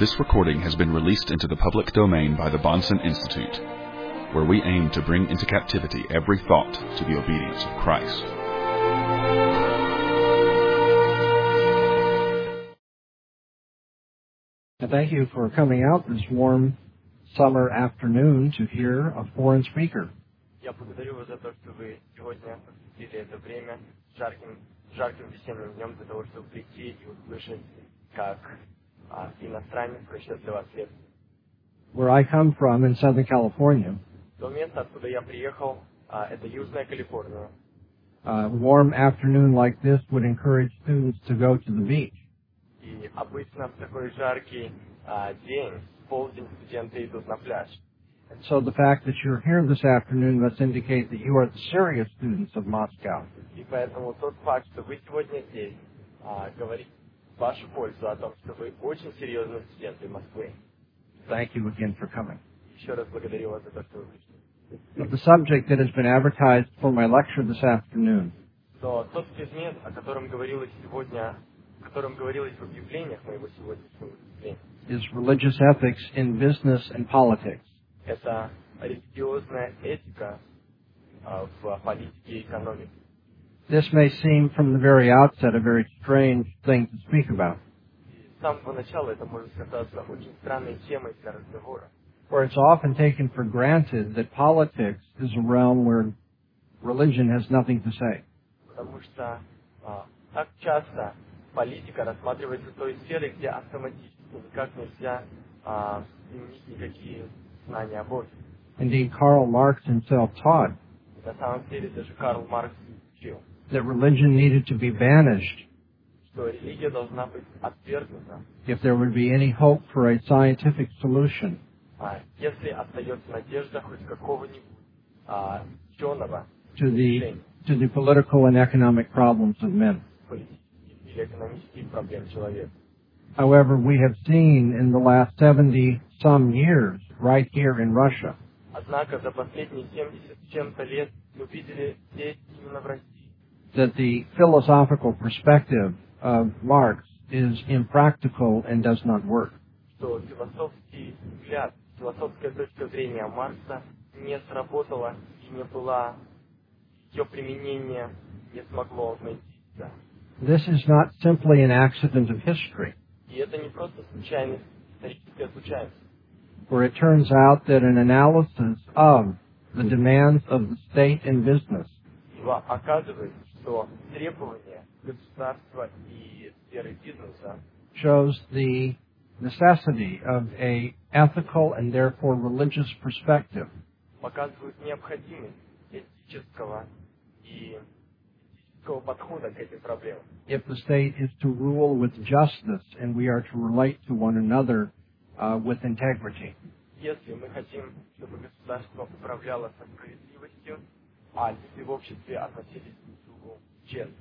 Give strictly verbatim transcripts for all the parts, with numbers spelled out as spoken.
This recording has been released into the public domain by the Bahnsen Institute, where we aim to bring into captivity every thought to the obedience of Christ. And thank you for coming out this warm summer afternoon to hear a foreign speaker. Я благодарю вас за то, что вы сегодня посвятили это время жарким, жарким весенним днем для того, чтобы прийти и услышать, как а, иностранец прочтет для вас лекцию. Where I come from in Southern California, То место, откуда я приехал, а, это Южная Калифорния. a warm afternoon like this would encourage students to go to the beach. И обычно в такой жаркий а, день, в полдень, студенты идут на пляж. And so the fact that you're here this afternoon must indicate that you are the serious students of Moscow. И поэтому тот факт, что вы сегодня здесь, а, говорит в вашу пользу о том, что вы очень серьезные студенты Москвы. Thank you again for coming. Еще раз благодарю вас за то, что вы пришли. But the subject that has been advertised for my lecture this afternoon То тот предмет, о котором говорилось сегодня, о котором говорилось в объявлениях моего сегодняшнего выступления, is religious ethics in business and politics. это религиозная этика а, в политике и экономике. This may seem from the very outset a very strange thing to speak about, И с самого начала это может казаться очень странной темой для разговора, where it's often taken for granted that politics is a realm where religion has nothing to say. потому что а, так часто политика рассматривается той сферой, где автоматически никак нельзя а, применить никакие знания о Боге. Indeed, Karl Marx himself taught И на самом деле даже Карл Маркс учил, that religion needed to be banished что религия должна быть отвергнута, if there would be any hope for a scientific solution а, если остается надежда хоть какого-нибудь а, ученого to the решения to the political and economic problems of men. политических или экономических проблем человека. However, we have seen in the last seventy some years, right here in Russia, Однако за последние семьдесят с чем-то лет мы видели здесь, именно в России, that the philosophical perspective of Marx is impractical and does not work. что философский взгляд, философская точка зрения Маркса не сработала и не была, ее применение не смогло найти себя. This is not simply an accident of history, И это не просто случайность, историческая случайность, where it turns out that an analysis of the demands of the state and business ибо оказывается, что требования государства и сферы бизнеса shows the necessity of a ethical and therefore religious perspective показывают необходимость этического и этического подхода к этим проблемам. if the state is to rule with justice and we are to relate to one another uh, with integrity. Если мы хотим, чтобы государство управляло со справедливостью, а люди в обществе относились друг к другу честно.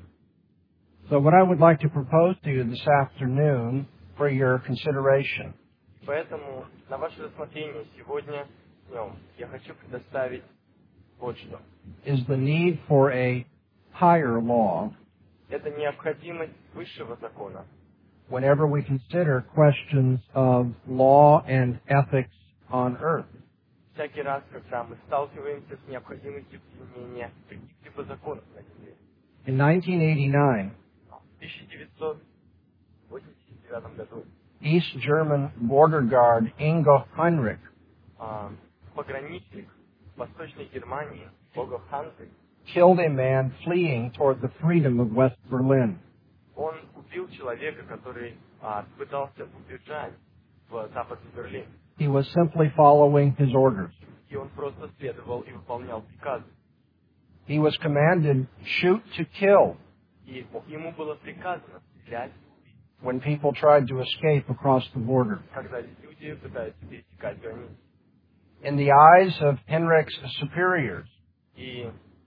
So what I would like to propose to you this afternoon for your consideration Поэтому на ваше рассмотрение сегодня днем я хочу предоставить вот что. is the need for a higher law Это необходимость высшего закона, whenever we consider questions of law and ethics on earth. всякий раз, когда мы сталкиваемся с необходимостью применения каких-либо законов на земле. In nineteen eighty-nine, В тысяча девятьсот восемьдесят девятом году East German border guard Ingo Heinrich а, пограничник Восточной Германии Богов Ханзы, killed a man fleeing toward the freedom of West Berlin. он убил человека, который а, пытался убежать в Западный Берлин. He was simply following his orders. И он просто следовал и выполнял приказы. He was commanded, shoot to kill, И ему было приказано стрелять, when people tried to escape across the border. когда люди пытаются пересекать границу. In the eyes of Heinrich's superiors, И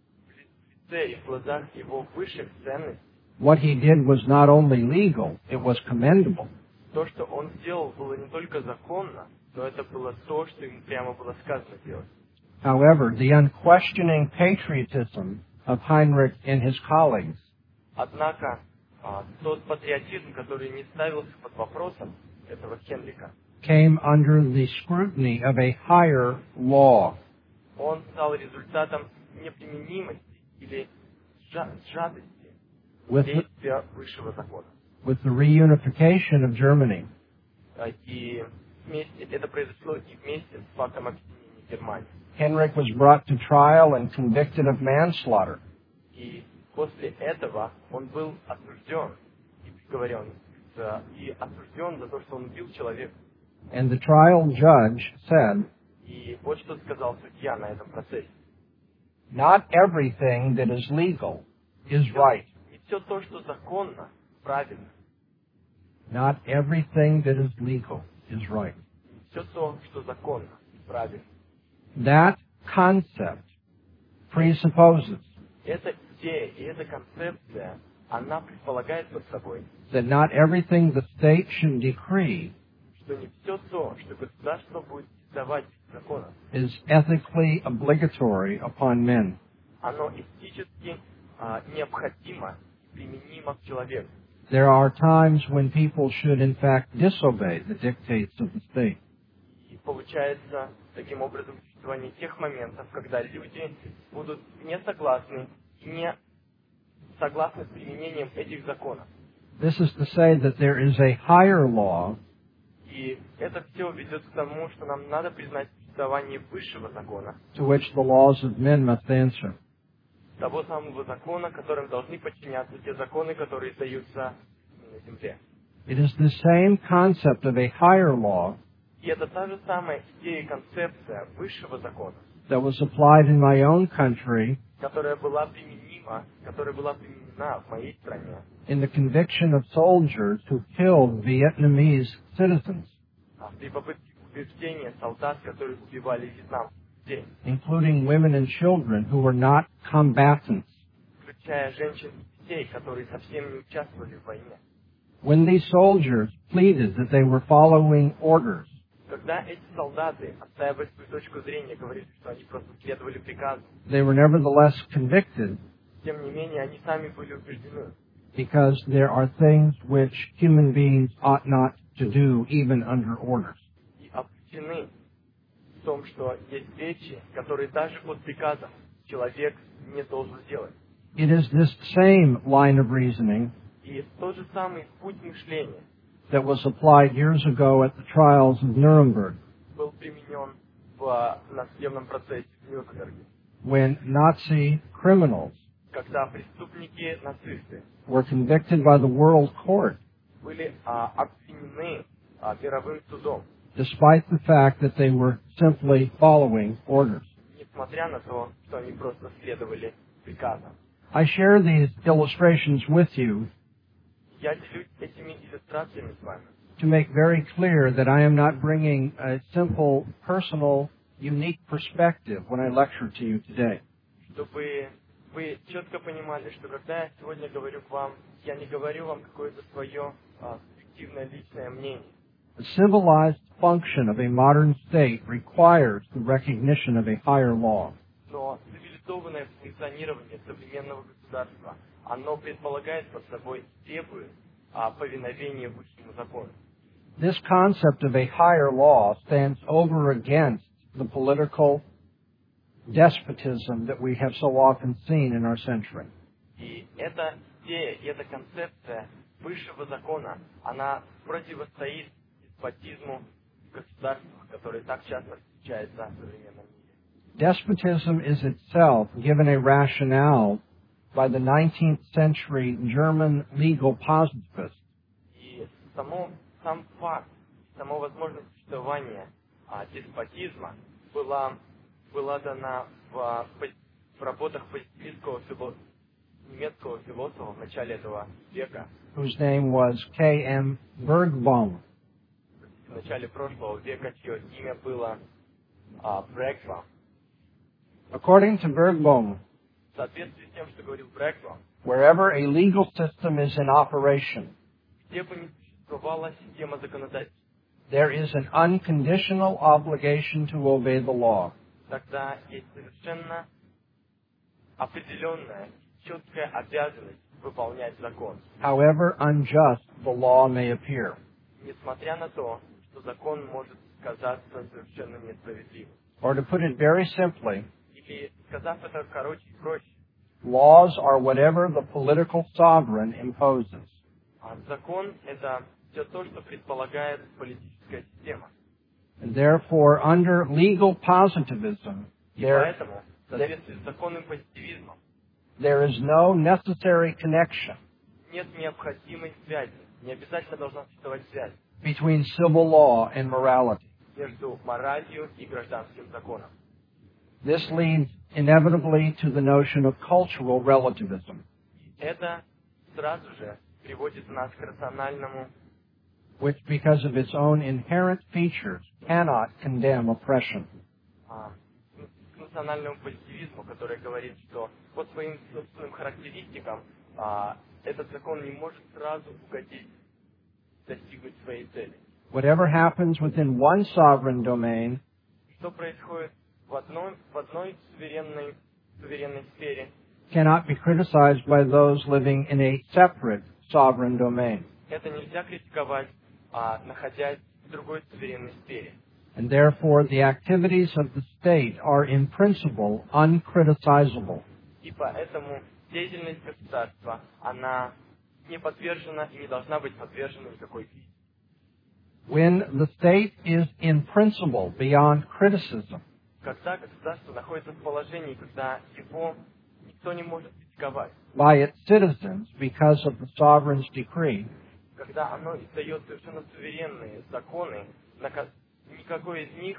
в лице и в глазах его высших ценностей what he did was not only legal, it was commendable. то, что он сделал, было не только законно, но это было то, что ему прямо было сказано делать. However, the unquestioning patriotism of Heinrich and his colleagues Однако а, тот патриотизм, который не ставился под вопросом, этого Хенрика, came under the scrutiny of a higher law. он стал результатом неприменимости или сжа- сжатости With the, действия высшего закона. with the reunification of Germany, А, И вместе, это произошло и вместе с фактом объединения Германии. Henrik was brought to trial and convicted of manslaughter. И после этого он был осужден и приговорен, э, и осужден за то, что он убил человека. And the trial judge said, И вот что сказал судья на этом процессе. not everything that is legal is right. Не все то, что законно, правильно. Not everything that is legal is right. Все то, что законно, правильно. That concept presupposes Эта идея и эта концепция, она предполагает под собой, that not everything the state should decree что не все то, что государство будет издавать законом, is ethically obligatory upon men. оно этически а, необходимо и применимо к человеку. There are times when people should in fact disobey the dictates of the state. И получается таким образом существование тех моментов, когда люди будут не согласны, не согласны с применением этих законов. This is to say that there is a higher law И это все ведет к тому, что нам надо признать существование высшего закона, to which the laws of men must answer. того самого закона, которым должны подчиняться те законы, которые издаются на земле. It is the same concept of a higher law И это та же самая идея и концепция высшего закона, that was applied in my own country которая была применима, которая была применена в моей стране in the conviction of soldiers who killed Vietnamese citizens, а при попытке убеждения солдат, которые убивали вьетнамских людей, including women and children who were not combatants. включая женщин и детей, которые совсем не участвовали в войне. When these soldiers pleaded that they were following orders, Когда эти солдаты, отстаивая свою точку зрения, говорили, что они просто следовали приказу, they were nevertheless convicted тем не менее они сами были убеждены, because there are things which human beings ought not to do even under orders. и обречены в том, что есть вещи, которые даже под приказом человек не должен делать. It is this same line of reasoning И тот же самый путь мышления that was applied years ago at the trials of Nuremberg, был применен в на судебном процессе в Нюрнберге, when Nazi criminals когда преступники нацисты were convicted by the World Court, были а, обвинены а, мировым судом, despite the fact that they were simply following orders. несмотря на то, что они просто следовали приказам. I share these illustrations with you Я делюсь этими иллюстрациями с вами, to make very clear that I am not bringing a simple, personal, unique perspective when I lecture to you today. чтобы вы четко понимали, что когда я сегодня говорю к вам, я не говорю вам какое-то свое а, субъективное личное мнение. The civilized function of a modern state requires the recognition of a higher law. Но цивилизованное функционирование современного государства, оно предполагает под собой требует а, повиновения высшему закону. This concept of a higher law stands over against the political despotism that we have so often seen in our century. И эта идея, и эта концепция высшего закона, она противостоит деспотизму государства, который так часто встречается в современном мире. Despotism is itself given a rationale by the nineteenth century German legal positivist, И само, сам факт, само возможность существования а, деспотизма была, была дана в, в работах позитивистского фило, немецкого философа в начале этого века, whose name was K M Bergbaum. в начале прошлого века, чье имя было а, Бергбаум. According to Bergbaum, В соответствии с тем, что говорил Бергбаум, wherever a legal system is in operation, где бы ни существовала система законодательства, there is an unconditional obligation to obey the law. тогда есть совершенно определенная, четкая обязанность выполнять закон, However unjust the law may appear. несмотря на то, что закон может казаться совершенно несправедливым. Or to put it very simply, Или, сказав это короче и проще, laws are whatever the political sovereign imposes. а закон – это все то, что предполагает политическая система. And therefore, under legal positivism, И there, поэтому, в соответствии с законным позитивизмом, there is no necessary connection нет необходимой связи, не обязательно должна существовать связь between civil law and morality. между моралью и гражданским законом. This leads inevitably to the notion of cultural relativism, Это сразу же приводит нас к рациональному, which, because of its own inherent features, cannot condemn oppression. а, к национальному позитивизму, который говорит, что по своим собственным характеристикам а, этот закон не может сразу угодить, достигнуть своей цели. Whatever happens within one sovereign domain Что происходит в одной, в одной суверенной, суверенной сфере, cannot be criticized by those living in a separate sovereign domain. это нельзя критиковать, а, находясь в другой суверенной сфере. And therefore, the activities of the state are in principle uncriticizable. И поэтому деятельность государства, она не подвержена и не должна быть подвержена никакой критике. When the state is in principle beyond criticism, Когда государство находится в положении, когда его никто не может критиковать, by its citizens because of the sovereign's decree, когда оно издает совершенно суверенные законы, на ко- никакой из них,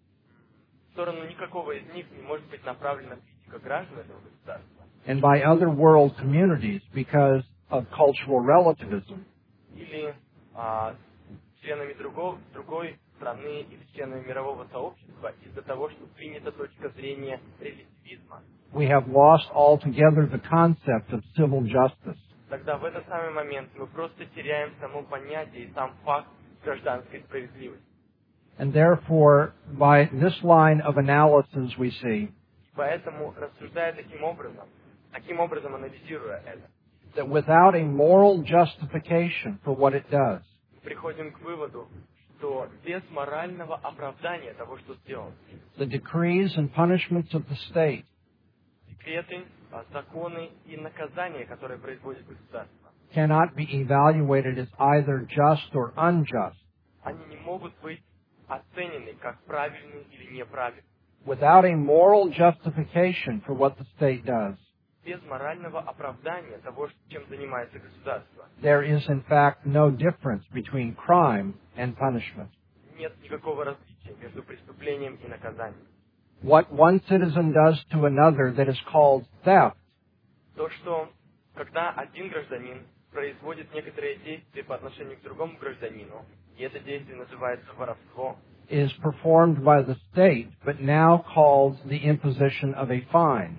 в сторону никакого из них не может быть направлена критика граждан этого государства, and by other world communities because of cultural relativism, или а, членами другого, другой страны или членами мирового сообщества из-за того, что принята точка зрения релятивизма, we have lost altogether the concept of civil justice. тогда в этот самый момент мы просто теряем само понятие и сам факт гражданской справедливости. And therefore, by this line of analysis we see И поэтому, рассуждая таким образом, таким образом анализируя это, that without a moral justification for what it does, мы приходим к выводу, что без морального оправдания того, что сделано, the decrees and punishments of the state секреты, а, законы и наказания, которые производит государство, cannot be evaluated as either just or unjust они не могут быть оценены как правильные или неправильные. without a moral justification for what the state does. Без морального оправдания того, чем занимается государство, There is, in fact, no difference between crime and punishment. нет никакого различия между преступлением и наказанием. What one citizen does to another that is called theft То, что когда один гражданин производит некоторые действия по отношению к другому гражданину, и это действие называется воровство, is performed by the state, but now called the imposition of a fine.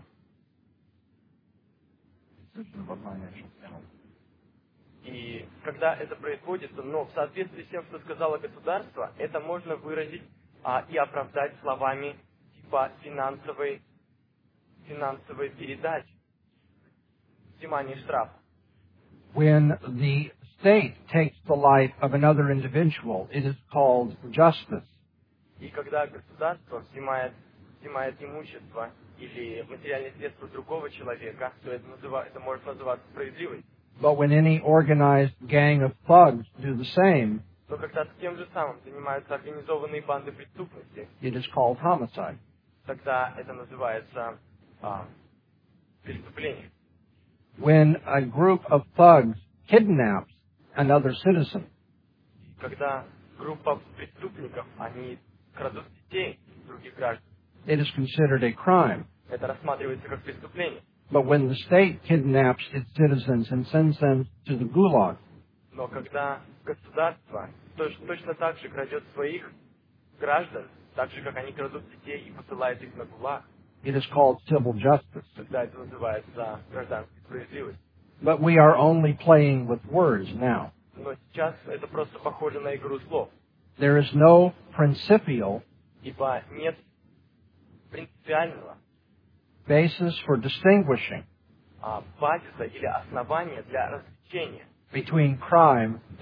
и когда это производится, но в соответствии с тем, что сказало государство, это можно выразить а, и оправдать словами типа финансовой, финансовой передачи, взимания штрафа. When the state takes the life of another individual, it is called justice. И когда государство взимает, взимает имущество или материальные средства другого человека, то это, называ, это может называться справедливостью. But when any organized gang of thugs do the same, Но когда тем же самым занимаются организованные банды преступности, it is called homicide. тогда это называется а, преступлением. When a group of thugs kidnaps another citizen, Когда группа преступников, они крадут детей других граждан, it is considered a crime. это рассматривается как преступление. But when the state kidnaps its citizens and sends them to the gulag, Но когда государство точ- точно так же крадет своих граждан, так же, как они крадут детей и посылают их на ГУЛАГ, it is called civil justice. тогда это называется гражданской справедливостью. But we are only playing with words now. Но сейчас это просто похоже на игру слов, There is no principial ибо нет принципиального basis for distinguishing а, базиса или основания для развлечения between crime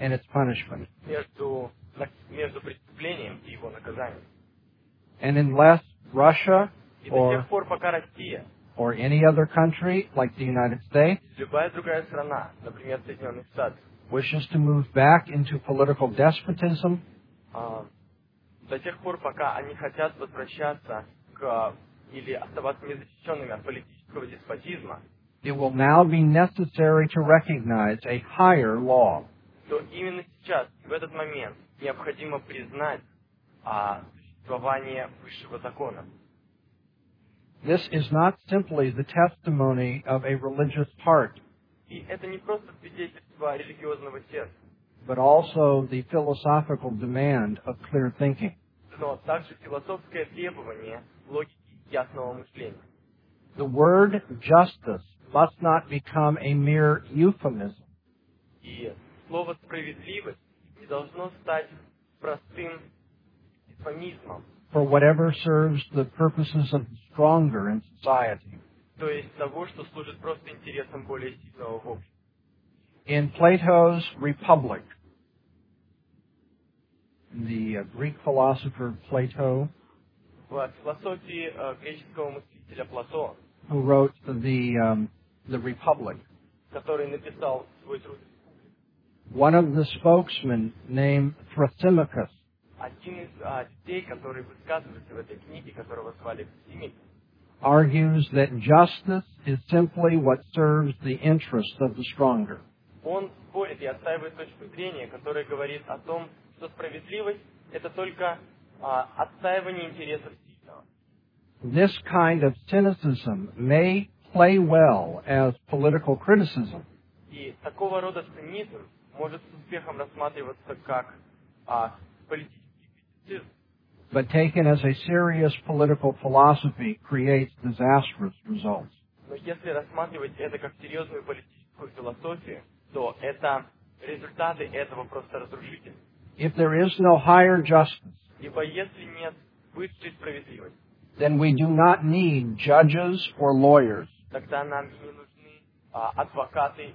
and its punishment. между, между преступлением и его наказанием. And unless Russia И до or, тех пор, пока Россия, or any other country like the United States любая другая страна, например, Соединенные Штаты, wishes to move back into political despotism, а, до тех пор, пока они хотят возвращаться к или оставаться незащищенными от политического деспотизма, it will now be necessary to recognize a higher law. то именно сейчас, в этот момент, необходимо признать а, существование высшего закона. This is not simply the testimony of a religious heart, И это не просто свидетельство религиозного сердца, but also the philosophical demand of clear thinking. но также философское требование логики и ясного мышления. The word justice must not become a mere euphemism И слово «справедливость» не должно стать простым эвфемизмом, for whatever serves the purposes of the stronger in society. то есть того, что служит просто интересам более сильного в обществе. In Plato's Republic, the uh, Greek philosopher Plato, В философии э, греческого мыслителя Платона, who wrote the, um, the Republic, который написал свой труд, one of the spokesmen named Thrasymachus один из а, людей, который высказывается в этой книге, которого звали Тhrasymachus, argues that justice is simply what serves the interest of the stronger. он спорит и отстаивает точку зрения, которая говорит о том, что справедливость – это только а, отстаивание интересов сильного. This kind of cynicism may play well as political criticism, И такого рода цинизм может с успехом рассматриваться как а, политический критицизм, but taken as a serious political philosophy creates disastrous results. но если рассматривать это как серьезную политическую философию, то это результаты этого просто разрушительны. If there is no higher justice, Ибо если нет высшей справедливости, then we do not need judges or lawyers. тогда нам и не нужны а, адвокаты.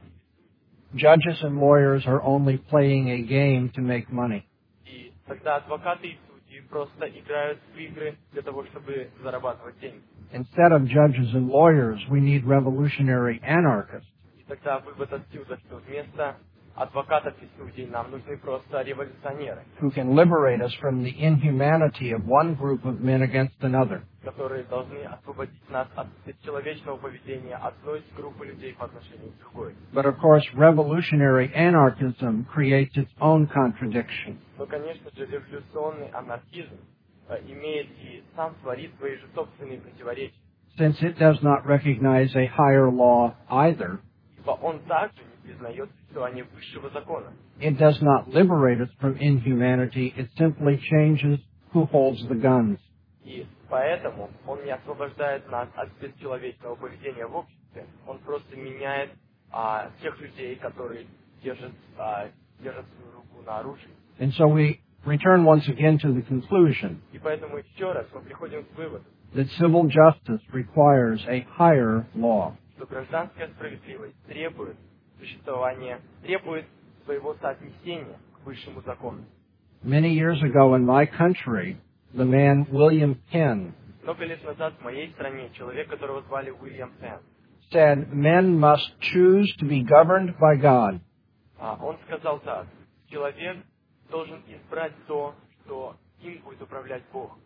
Judges and lawyers are only playing a game to make money. И тогда адвокаты и судьи просто играют в игры для того, чтобы зарабатывать деньги. Instead of judges and lawyers, we need revolutionary anarchists И тогда вывод отсюда, что вместо адвокатов и судей нам нужны просто революционеры, who can liberate us from the inhumanity of one group of men against another. которые должны освободить нас от бесчеловечного поведения одной группы людей по отношению к другой. But of course, revolutionary anarchism creates its own contradiction. Но, конечно же, революционный анархизм э, имеет и сам творит свои же собственные противоречия, Since it does not recognize a higher law either, ибо он также не признает существование высшего закона. it does not liberate us from inhumanity, it simply changes who holds the guns. И поэтому он не освобождает нас от бесчеловечного поведения в обществе, он просто меняет а, тех людей, которые держат, а, держат свою руку на оружии. And so we return once again to the conclusion И поэтому еще раз мы приходим к выводу, that civil justice requires a higher law. что гражданская справедливость требует существования, требует своего соотнесения к высшему закону. Many years ago in my country, the man William Penn Много лет назад в моей стране человек, которого звали Уильям Пенн, said men must choose to be governed by God, а, он сказал так: человек должен избрать то, что им будет управлять Бог,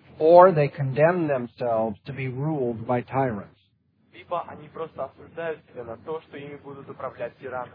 or they condemn themselves to be ruled by tyrants. либо они просто осуждают себя на то, что ими будут управлять тираны.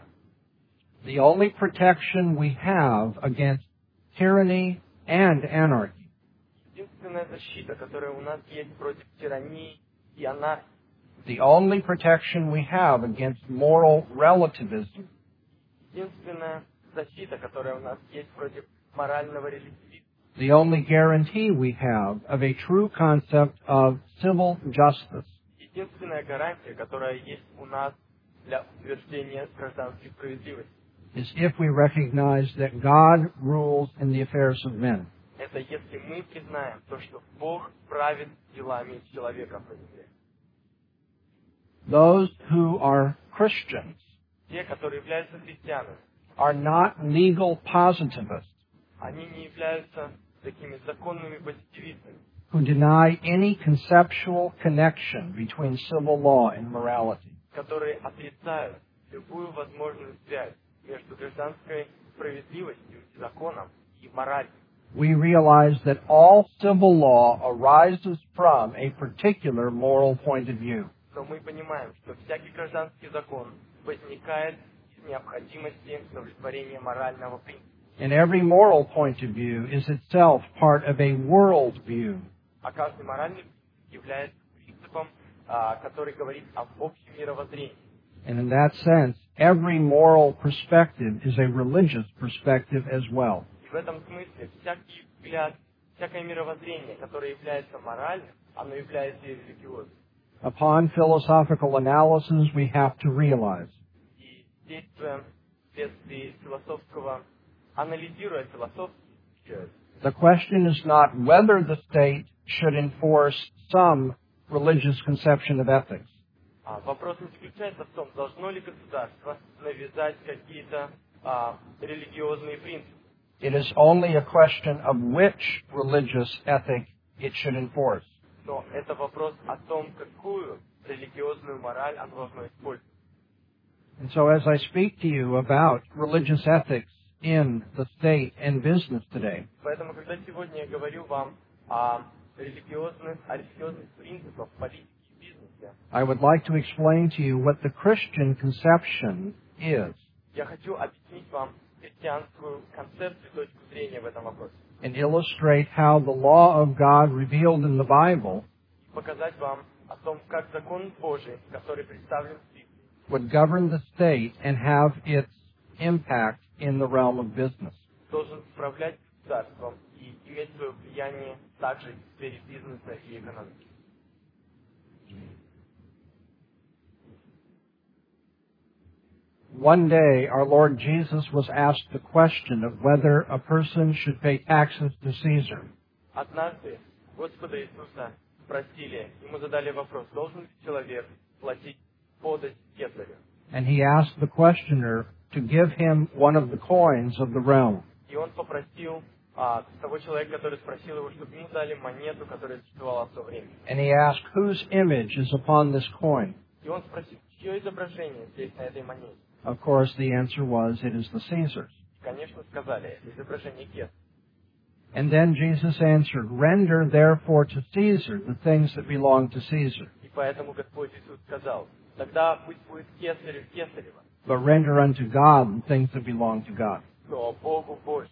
The only protection we have against tyranny and anarchy Единственная защита, которая у нас есть против тирании и анархии, The only protection we have against moral relativism единственная защита, которая у нас есть против морального релятивизма, the only guarantee we have of a true concept of civil justice единственная гарантия, которая есть у нас для утверждения гражданской справедливости, is if we recognize that God rules in the affairs of men. это если мы признаем то, что Бог правит делами человека на земле. Those who are Christians Те, которые являются христианами, are not legal positivists они не являются такими законными позитивистами, who deny any conceptual connection between civil law and morality. которые oтрицают любую возможную связь между гражданской справедливостью и законом и моралью. We realize that all civil law arises from a particular moral point of view. Но мы понимаем, что всякий гражданский закон возникает из необходимости удовлетворения морального принципа. And every moral point of view is itself part of a world view. А каждый моральный принцип является принципом, а, который говорит об общем мировоззрении. And in that sense, every moral perspective is a religious perspective as well. И в этом смысле всякий взгляд, всякое мировоззрение, которое является моральным, оно является и религиозным. Upon philosophical analysis, we have to realize И действуя вследствие философского, анализируя философский, the question is not whether the state should enforce some religious conception of ethics. а, вопрос не заключается в том, должно ли государство навязать какие-то а, религиозные принципы. It is only a question of which religious ethic it should enforce. Но это вопрос о том, какую религиозную мораль оно должно использовать. And so as I speak to you about religious ethics in the state and business today, Поэтому, когда сегодня я говорю вам о религиозных, о религиозных принципах в политике и бизнесе, I would like to explain to you what the Christian conception is я хочу объяснить вам христианскую концепцию, точку зрения в этом вопросе. and illustrate how the law of God revealed in the Bible И показать вам о том, как закон Божий, который представлен в Библии, would govern the state and have its impact in the realm of business. должен управлять государством и иметь свое влияние также в сфере бизнеса и экономики. One day, our Lord Jesus was asked the question of whether a person should pay taxes to Caesar. Однажды Господа Иисуса спросили, ему задали вопрос, должен ли человек платить подать Кесарю? And he asked the questioner to give him one of the coins of the realm. И он попросил а, того человека, который спросил его, чтобы ему дали монету, которая существовала в то время. And he asked, whose image is upon this coin? И он спросил, чье изображение здесь на этой монете? Of course, the answer was, it is the Caesar's. Конечно, сказали, это изображение Кесаря. And then Jesus answered, render therefore to Caesar the things that belong to Caesar, И поэтому Господь Иисус сказал, тогда пусть будет Кесарю Кесарева, but render unto God the things that belong to God. но Богу Божьему.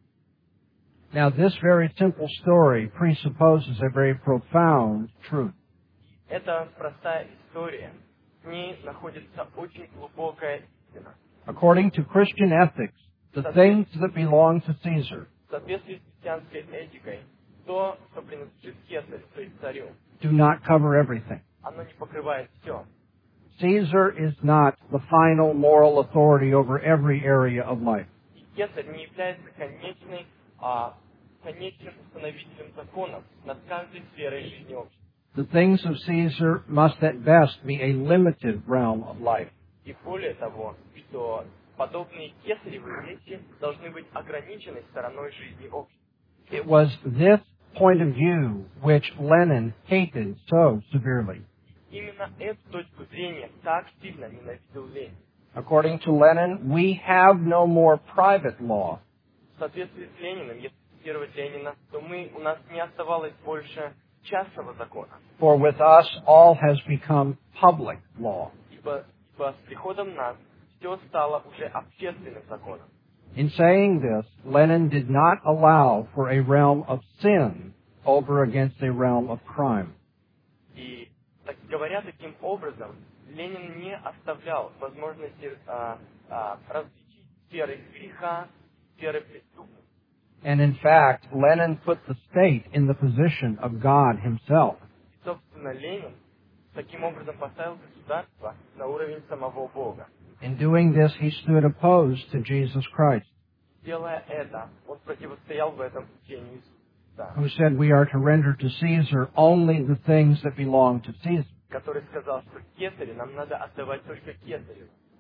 Now, this very simple story presupposes a very profound truth. Это простая история. В ней находится очень глубокая истина. According to Christian ethics, the things that belong to Caesar В соответствии с христианской этикой, то, что принадлежит Кесарю, то есть царю, do not cover everything. оно не покрывает все. Caesar is not the final moral authority over every area of life. И Кесарь не является конечной, а, конечным установителем законов над каждой сферой жизни общества. The things of Caesar must at best be a limited realm of life. И более того, что подобные кесаревые вещи должны быть ограничены стороной жизни общества. It was this point of view which Lenin hated so severely. Именно эту точку зрения так сильно ненавидел Ленин. According to Lenin, we have no more private law, В соответствии с Лениным, если цитировать Ленина, то мы, у нас не оставалось больше частного закона, for with us all has become public law. ибо, ибо с приходом нас все стало уже общественным законом. In saying this, Lenin did not allow for a realm of sin over against a realm of crime. И, так говоря таким образом, Ленин не оставлял возможности а, а, различить сферы греха, сферы преступности. And in fact, Lenin put the state in the position of God himself. И, собственно, Ленин таким образом поставил государство на уровень самого Бога. In doing this, he stood opposed to Jesus Christ, Делая это, он противостоял в этом учению Иисуса, who said we are to render to Caesar only the things that belong to Caesar. который сказал, что Кесарю нам надо отдавать только Кесарю,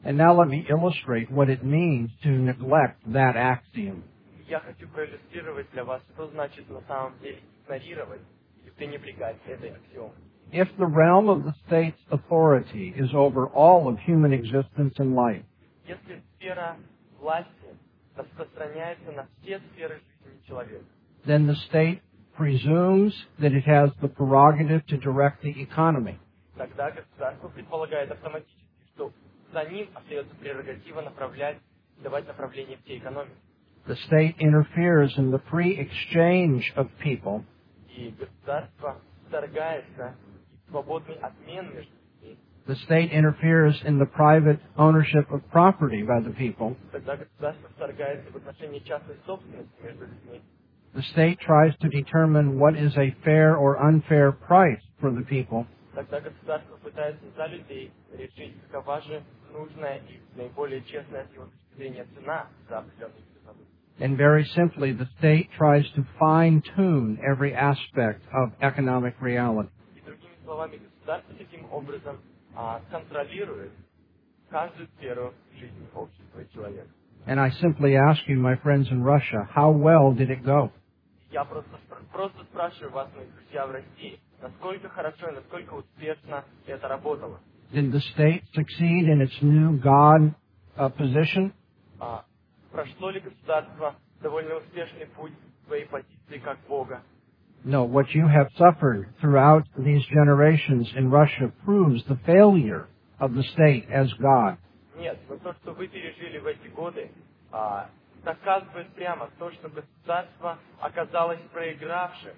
And now let me illustrate what it means to neglect that axiom. Я хочу проиллюстрировать для вас, что значит на самом деле игнорировать или пренебрегать этой аксиомой. If the realm of the state's authority is over all of human existence and life, Если сфера власти распространяется на все сферы жизни человека, then the state presumes that it has the prerogative to direct the economy. тогда государство предполагает автоматически, что за ним остается прерогатива направлять, давать направление всей экономике. The state interferes in the free exchange of people, И государство вторгается в свободный обмен между людьми. the state interferes in the private ownership of property by the people. Тогда государство вторгается в отношении частной собственности между людьми. The state tries to determine what is a fair or unfair price for the people. Тогда государство пытается за людей решить, какова же нужная и наиболее честная с его точки зрения цена за определенный вид продукта. And very simply, the state tries to fine-tune every aspect of economic reality. И другими словами, государство таким образом а, контролирует каждую сферу жизни общества и человека. And I simply ask you, my friends in Russia, how well did it go? Я просто, просто спрашиваю вас, мои друзья в России, насколько хорошо и насколько успешно это работало. Did the state succeed in its new God uh, position? А, прошло ли государство довольно успешный путь в своей позиции как Бога? No, what you have suffered throughout these generations in Russia proves the failure of the state as God. Нет, но то, что вы пережили в эти годы, а, доказывает прямо то, что государство оказалось проигравшим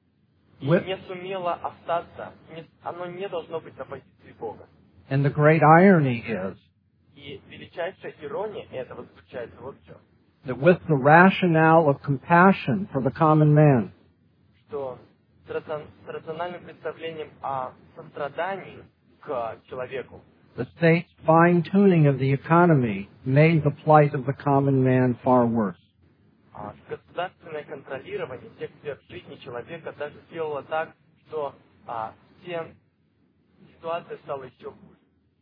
и Вы- не сумело остаться, не- оно не должно быть на позиции Бога. And the great irony is И величайшая ирония этого заключается вот в чем, that with the rationale of compassion for the common man, что с, рацион- с рациональным представлением о сострадании к человеку, the state's fine-tuning of the economy made the plight of the common man far worse. а, государственное контролирование всех сфер жизни человека даже сделало так, что а, всем ситуация стала еще хуже.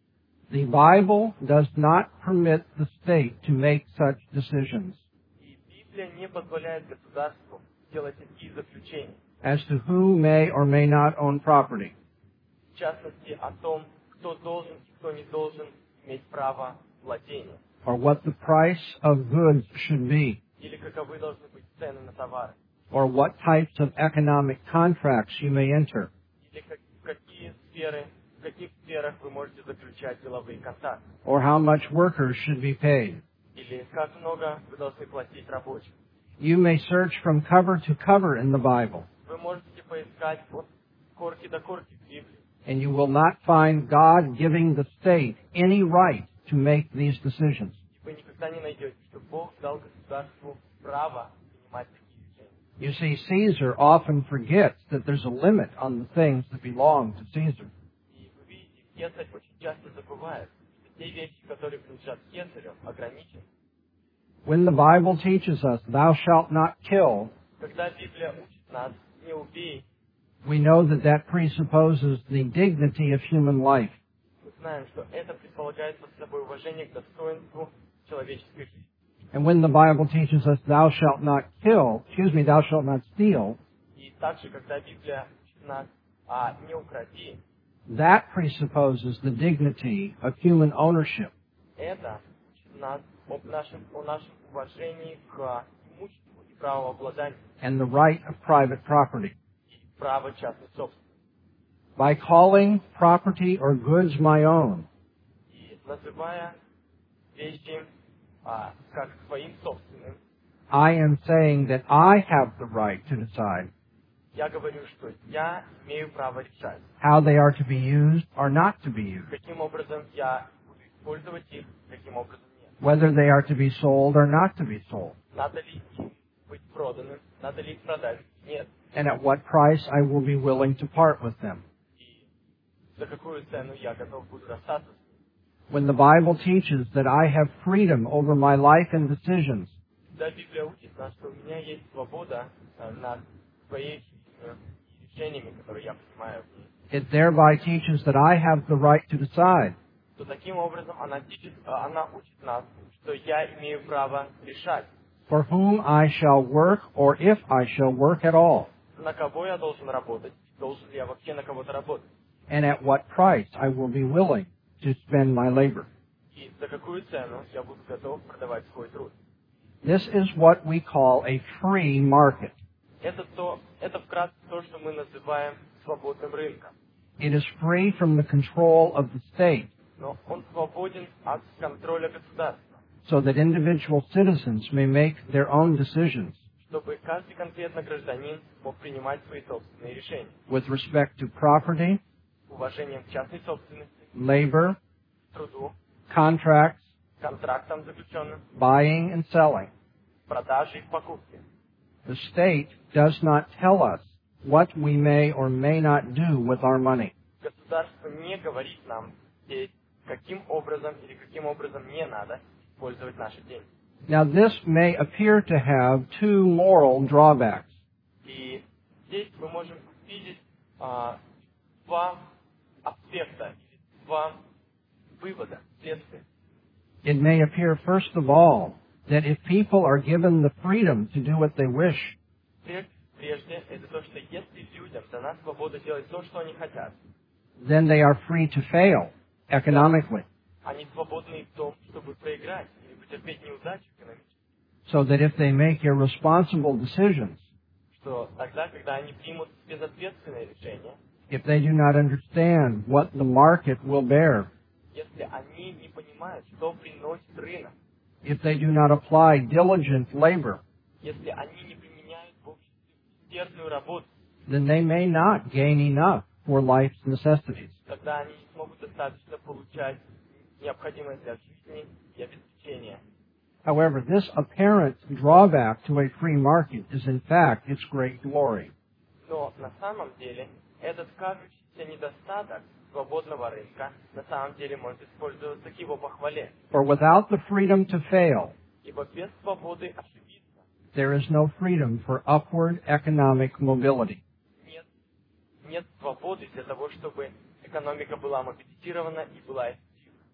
The Bible does not permit the state to make such decisions И Библия не позволяет государству делать такие заключения, as to who may or may not own property, в частности о том, кто должен и кто не должен иметь право владения, or what the price of goods should be, или каковы должны быть цены на товары, or what types of economic contracts you may enter, или как- в какие сферы, в каких сферах вы можете заключать деловые контракты, or how much workers should be paid. или как много вы должны платить рабочим. You may search from cover to cover in the Bible, Вы можете поискать от корки до корки в Библии, and you will not find God giving the state any right to make these decisions. и вы никогда не найдете, что Бог дал государству право принимать такие решения. You see, Caesar often forgets that there's a limit on the things that belong to Caesar. И вы видите, Кесарь очень часто забывает, что те вещи, которые принадлежат Кесарю, ограничены. When the Bible teaches us, thou shalt not kill, Когда Библия учит нас «не убей», we know that that presupposes the dignity of human life. мы знаем, что это предполагает под собой уважение к достоинству человеческой жизни. And when the Bible teaches us, thou shalt not kill, excuse me, thou shalt not steal, И также, когда Библия учит нас «а не укради», that presupposes the dignity of human ownership. это учит нас об нашем, о нашем уважении к имуществу и правообладанию, And the right of private property. и право частной собственности. By calling property or goods my own, И называя вещи а, как своим собственным, I am saying that I have the right to decide я говорю, что я имею право решать, how they are to be used or not to be used, каким образом я буду использовать их, каким образом нет. whether they are to be sold or not to be sold, Надо ли им быть проданным, надо ли их продать, нет. and at what price I will be willing to part with them. И за какую цену я готов буду расстаться с ним. When the Bible teaches that I have freedom over my life and decisions, Когда Библия учит нас, что у меня есть свобода э, над своей жизнью и решениями, которые я принимаю в ней. it thereby teaches that I have the right to decide то таким образом она, течет, она учит нас, что я имею право решать, for whom I shall work or if I shall work at all, на кого я должен работать, должен ли я вообще на кого-то работать, and at what price I will be willing to spend my labor. и за какую цену я буду готов продавать свой труд. This is what we call a free market. Это, то, это вкратце то, что мы называем свободным рынком. It is free from the control of the state, Но он свободен от контроля государства, so that individual citizens may make their own decisions чтобы каждый конкретно гражданин мог принимать свои собственные решения. with respect to property, Уважением к частной собственности, labor, труду, contracts, контрактам заключенным, buying and selling. продаже и покупке. The state does not tell us what we may or may not do with our money. Государство не говорит нам здесь, каким образом или каким образом не надо использовать наши деньги. Now this may appear to have two moral drawbacks. И здесь мы можем видеть а, два аспекта, два вывода, следствия. It may appear, first of all, that if people are given the freedom to do what they wish, Прежде, это то, что если людям дана свобода делать то, что они хотят, then they are free to fail economically. они свободны в том, чтобы проиграть или потерпеть неудачу экономически. So that if they make irresponsible decisions, Что тогда, когда они примут безответственное решение, if they do not understand what the market will bear, если они не понимают, что приносит рынок, if they do not apply diligent labor, если они не применяют в обществе усердную работу, then they may not gain enough for life's necessities. тогда они не смогут достаточно получать необходимое для жизни и обеспечения. However, this apparent drawback to a free market is in fact its great glory. Но на самом деле этот кажущийся недостаток свободного рынка на самом деле может использоваться к его похвале. For without the freedom to fail, Ибо без свободы ошибиться there is no freedom for upward economic mobility. нет, нет свободы для того, чтобы экономика была мобилизирована и была эффективна.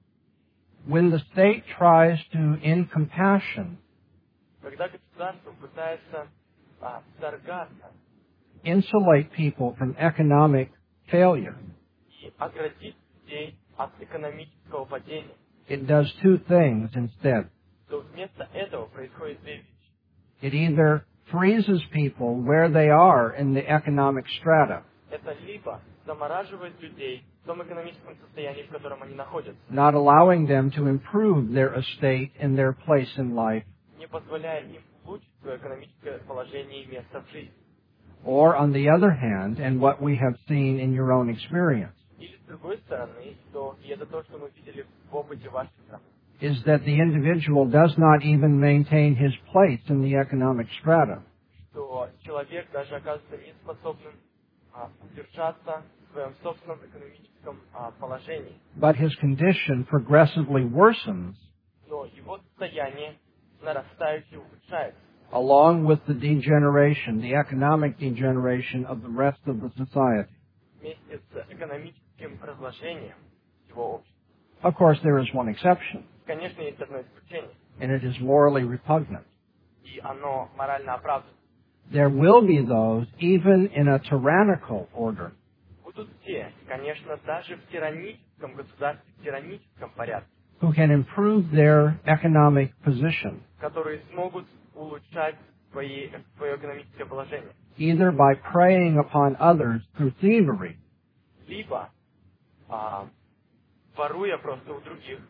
When the state tries to, in compassion, Когда государство пытается а, вторгаться insulate people from economic failure, и оградить людей от экономического падения, it does two things instead. то вместо этого происходит две вещи. It either freezes people where they are in the economic strata, Это либо замораживает людей в том экономическом состоянии, в котором они находятся, not allowing them to improve their estate and their place in life, не позволяя им улучшить свое экономическое положение и место в жизни. or on the other hand, and what we have seen in your own experience, Или с другой стороны, то, и это то, что мы видели в опыте ваших стран, is that the individual does not even maintain his place in the economic strata, что человек даже оказывается неспособным а, удержаться в своем собственном экономическом а, положении. but his condition progressively worsens Но его состояние нарастающе ухудшается along with the degeneration, the economic degeneration of the rest of the society. вместе с экономическим разложением его общества. Of course, there is one exception, Конечно, есть одно исключение, and it is morally repugnant. и оно морально оправдано. There will be those, even in a tyrannical order, Будут те, конечно, даже в тираническом государстве, в тираническом порядке, who can improve their economic position, которые смогут улучшать свои, свое экономическое положение. either by preying upon others through thievery, Либо а, воруя просто у других,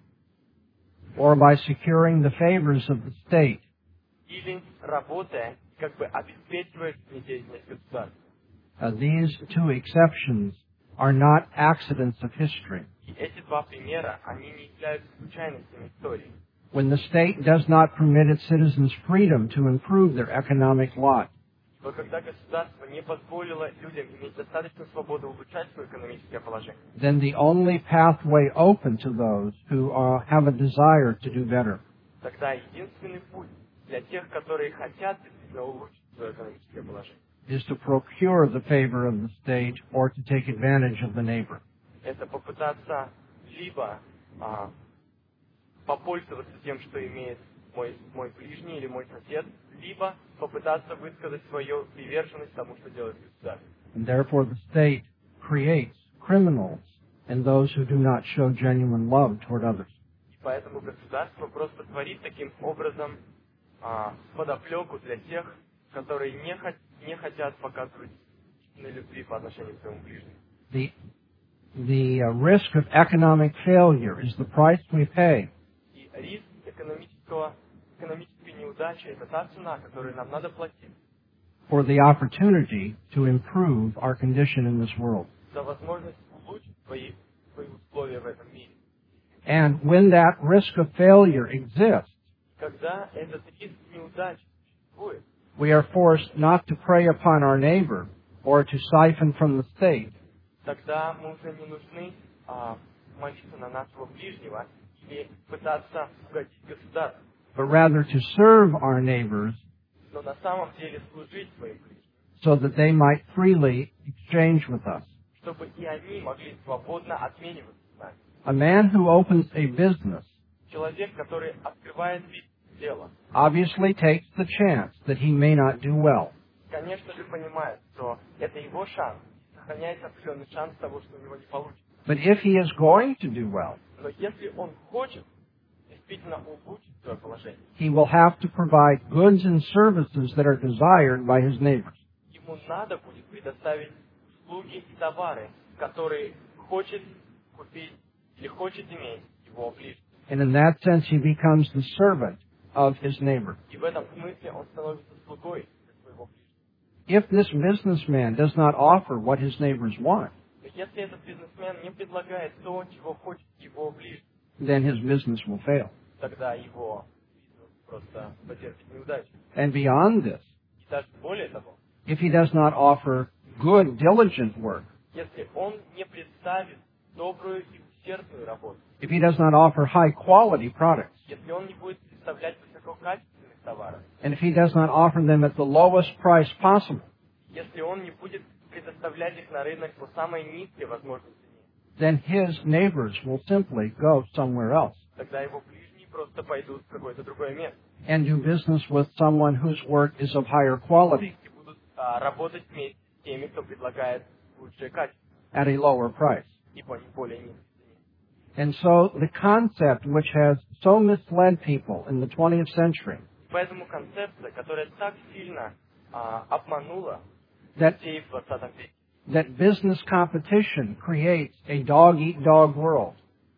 or by securing the favors of the state, или работая, как бы обеспечивая деятельность государства. Uh, these two exceptions are not accidents of history. И эти два примера, они не являются случайностями истории. When the state does not permit its citizens freedom to improve their economic lot, Ибо когда государство не позволило людям иметь достаточно свободы улучшать свое экономическое положение, then the only pathway open to those who uh, have a desire to do better тогда единственный путь для тех, которые хотят действительно улучшить свое экономическое положение, is to procure the favor of the state or to take advantage of the neighbor. это попытаться либо а, попользоваться тем, что имеет мой, мой ближний или мой сосед, либо попытаться высказать свою приверженность тому, что делает государство. And therefore the state creates criminals and those who do not show genuine love toward others. И поэтому государство просто творит таким образом а, подоплеку для тех, которые не, хот- не хотят показывать истинной любви по отношению к своему ближнему. The, the uh, risk of economic failure is the price we pay И риск экономического, экономической неудачи – это та цена, которую нам надо платить for the opportunity to improve our condition in this world. за возможность улучшить свои, свои условия в этом мире. And when that risk of failure exists, Когда этот риск неудачи существует, we are forced not to prey upon our neighbor or to siphon from the state, тогда мы уже не нужны а, молиться на нашего ближнего или пытаться угодить государству, but rather to serve our neighbors но на самом деле служить своим ближним, so that they might freely exchange with us. чтобы и они могли свободно обмениваться с нами. A man who opens a business Человек, который открывает бизнес-дело, obviously takes the chance that he may not do well. конечно же понимает, что это его шанс, сохраняется определенный шанс того, что у него не получится. But if he is going to do well, Но если он хочет действительно улучшить свое положение, he will have to provide goods and services that are desired by his neighbors. ему надо будет предоставить услуги и товары, которые хочет купить или хочет иметь его ближний. And in that sense, he becomes the servant of his neighbor. И в этом смысле он становится слугой для своего ближнего. If this businessman does not offer what his neighbors want, Но если этот бизнесмен не предлагает то, чего хочет его ближний, then his business will fail. тогда его бизнес просто потерпит неудачу. And beyond this, И даже более того, if he does not offer good, diligent work, если он не представит добрую и усердную работу, if he does not offer high-quality products, если он не будет представлять высококачественных товаров, and if he does not offer them at the lowest price possible, если он не будет предоставлять их на рынок по самой низкой возможной цене, then his neighbors will simply go somewhere else тогда его ближние просто пойдут в какое-то другое место and do business with someone whose work is of higher quality и будут а, работать вместе с теми, кто предлагает лучшее качество at a lower price. и по более низкой цене. And so the concept which has so misled people in the twentieth century, Поэтому концепция, которая так сильно а, обманула that, людей в двадцатом веке, that business competition creates a dog-eat-dog world,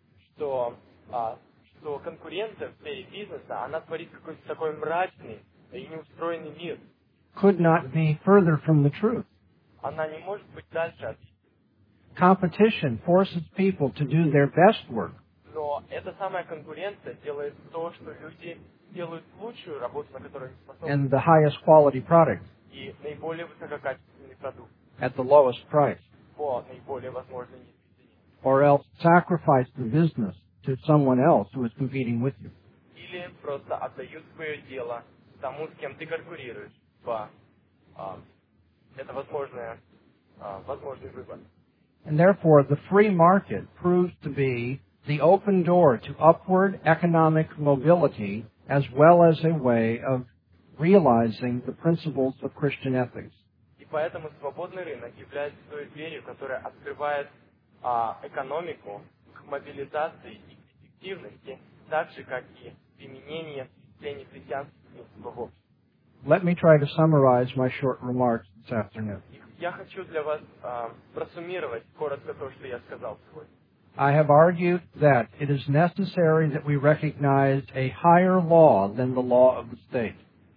что, а, что конкуренция в сфере бизнеса, она творит какой-то такой мрачный и неустроенный мир. could not be further from the truth. Она не может быть дальше от истины. Competition forces people to do their best work, Но эта самая конкуренция делает то, что люди делают лучшую работу, на которую они способны, and the highest quality product и наиболее высококачественный продукт at the lowest price, по наиболее возможной низкой цене. or else sacrifice the business to someone else who is competing with you. Или просто отдают свое дело тому, с кем ты конкурируешь. По, а, это возможное, а, возможный выбор. And therefore, the free market proves to be the open door to upward economic mobility as well as a way of realizing the principles of Christian ethics. И поэтому свободный рынок является той дверью, которая открывает а, экономику к мобилизации и к эффективности, так же, как и применение осуществления христианских принципов в обществе. Let me try to summarize my short remarks this afternoon. И я хочу для вас а, просуммировать коротко то, что я сказал сегодня. I have argued that it is necessary that we recognize a higher law than the law of the state.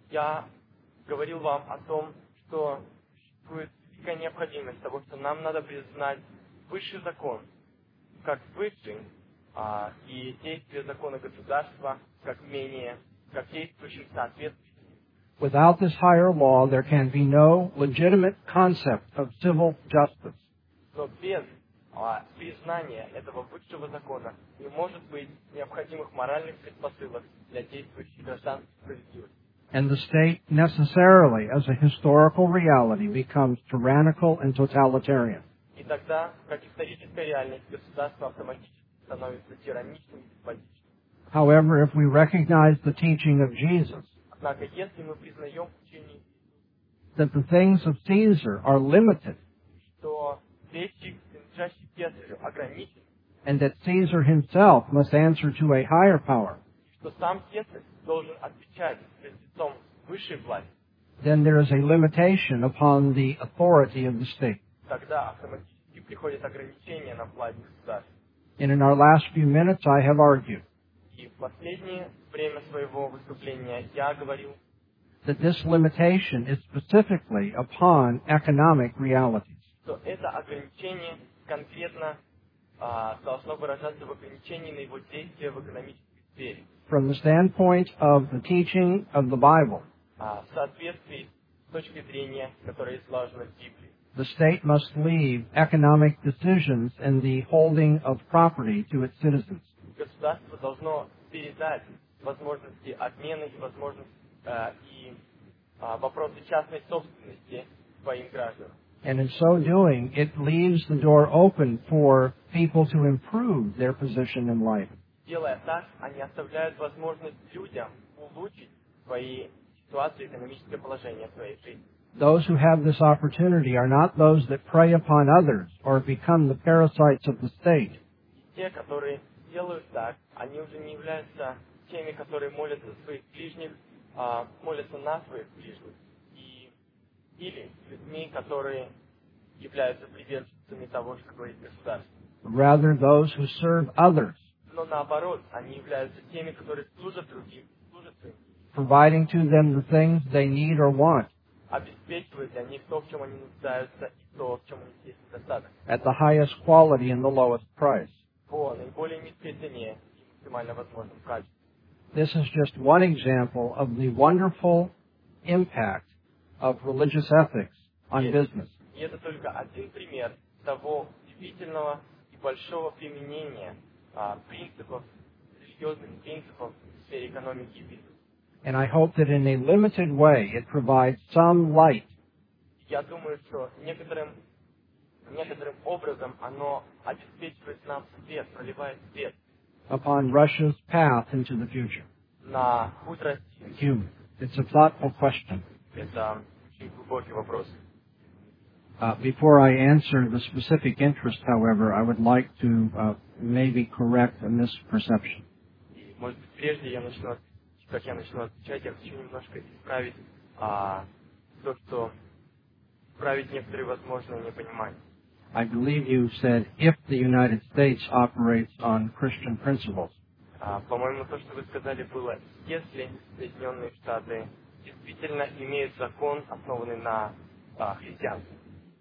Я говорил вам о том, что существует великая необходимость того, что нам надо признать высший закон, как высший, а, и действие закона государства, как менее, как действующий соответствующий. Without this higher law, there can be no legitimate concept of civil justice. Но без а, признания этого высшего закона не может быть необходимых моральных предпосылок для действующей гражданской справедливости. And the state necessarily, as a historical reality, becomes tyrannical and totalitarian. И тогда, как историческая реальность, государство автоматически становится тираничным и деспотичным. However, if we recognize the teaching of Jesus, Однако, если мы признаем учение, that the things of Caesar are limited, что вещи, принадлежащие Цезарю, ограничены, and that Caesar himself must answer to a higher power, что сам Цезарь должен отвечать перед лицом высшей власти, then there is a limitation upon the authority of the state. тогда автоматически приходит ограничение на власть государства. And in our last few minutes, I have argued И в последнее время своего выступления я говорил, that this limitation is specifically upon economic realities. что это ограничение конкретно а, должно выражаться в ограничении на его действия в экономической сфере. From the standpoint of the teaching of the Bible, А, в соответствии с точки зрения, которая изложена в Библии, the state must leave economic decisions and the holding of property to its citizens. государство должно передать возможности обмена и возможности а, и а, вопросы частной собственности своим гражданам. And in so doing, it leaves the door open for people to improve their position in life. Делая так, они оставляют возможность людям улучшить свои ситуации, экономическое положение в своей жизни. Those who have this opportunity are not those that prey upon others or become the parasites of the state. И те, которые делают так, они уже не являются теми, которые молятся за своих ближних, а молятся на своих ближних, и, или людьми, которые являются приверженцами того, что говорит государство. Rather, those who serve others, Но наоборот, они являются теми, которые служат другим, служат им, providing to them the things they need or want обеспечивая для них то, в чем они нуждаются, и то, в чем у них есть недостаток, at the highest quality and the lowest price. по наиболее низкой цене и максимально возможном качестве. This is just one example of the wonderful impact of religious ethics on business. И это только один пример того удивительного и большого применения а, принципов, религиозных принципов в сфере экономики и бизнеса. And I hope that in a limited way it provides some light Я думаю, что некоторым, некоторым образом оно обеспечивает нам свет, проливает свет upon Russia's path into the future. на путь России. Hume, it's a thoughtful question. Это очень глубокий вопрос. Uh, before I answer the specific interest, however, I would like to uh, maybe correct a misperception. И, может быть, прежде я начну, как я начну отвечать, я хочу немножко исправить а, то, что исправить некоторые возможные непонимания. I believe you said if the United States operates on Christian principles. А, по-моему, то, что вы сказали, было, если Соединенные Штаты действительно имеют закон, основанный на а, христианстве.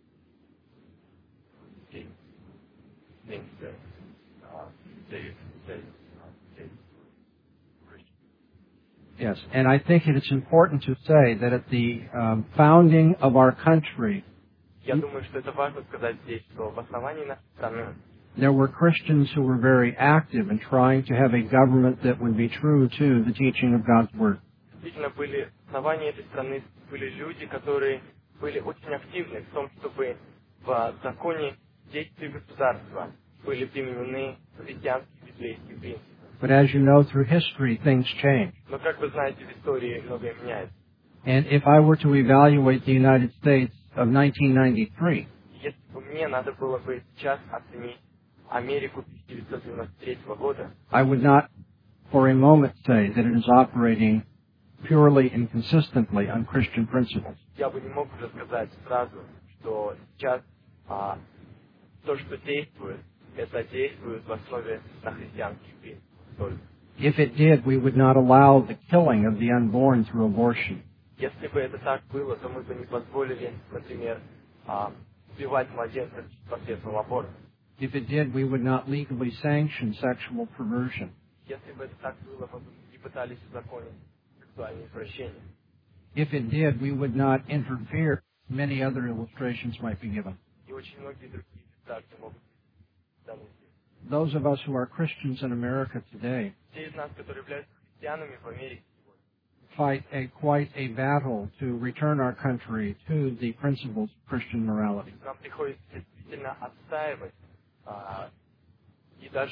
Things that, uh, they, they, they, Christian. Yes, and I think it is important to say that at the um, founding of our country, Я думаю, что это важно сказать здесь, что в основании нашей страны there were Christians who were very active in trying to have a government that would be true to the teaching of God's Word. действительно были в основании этой страны были люди, которые были очень активны в том, чтобы в законе действий государства были применены христианские и библейские принципы. But as you know, through history, things change. Но, как вы знаете, в истории многое меняется. And if I were to evaluate the United States of nineteen ninety-three, Если бы мне надо было бы сейчас оценить Америку тысяча девятьсот девяносто третьего года, I would not for a moment say that it is operating purely and consistently on Christian principles. я бы не мог уже сказать сразу, что сейчас а, то, что действует, это действует в основе на христианских принципах. If it did, we would not allow the killing of the unborn through abortion. Если бы это так было, то мы бы не позволили, например, а, убивать младенцев посредством аборта. If it did, we would not legally sanction sexual perversion. Если бы это так было, мы бы не пытались узаконить сексуальные извращения. If it did, we would not interfere. Many other illustrations might be given. И очень многие другие иллюстрации могут быть даны. Those of us who are Christians in America today Те из нас, которые являются христианами в Америке сегодня, fight a quite a battle to return our country to the principles of Christian morality. нам приходится действительно отстаивать а, и даже вести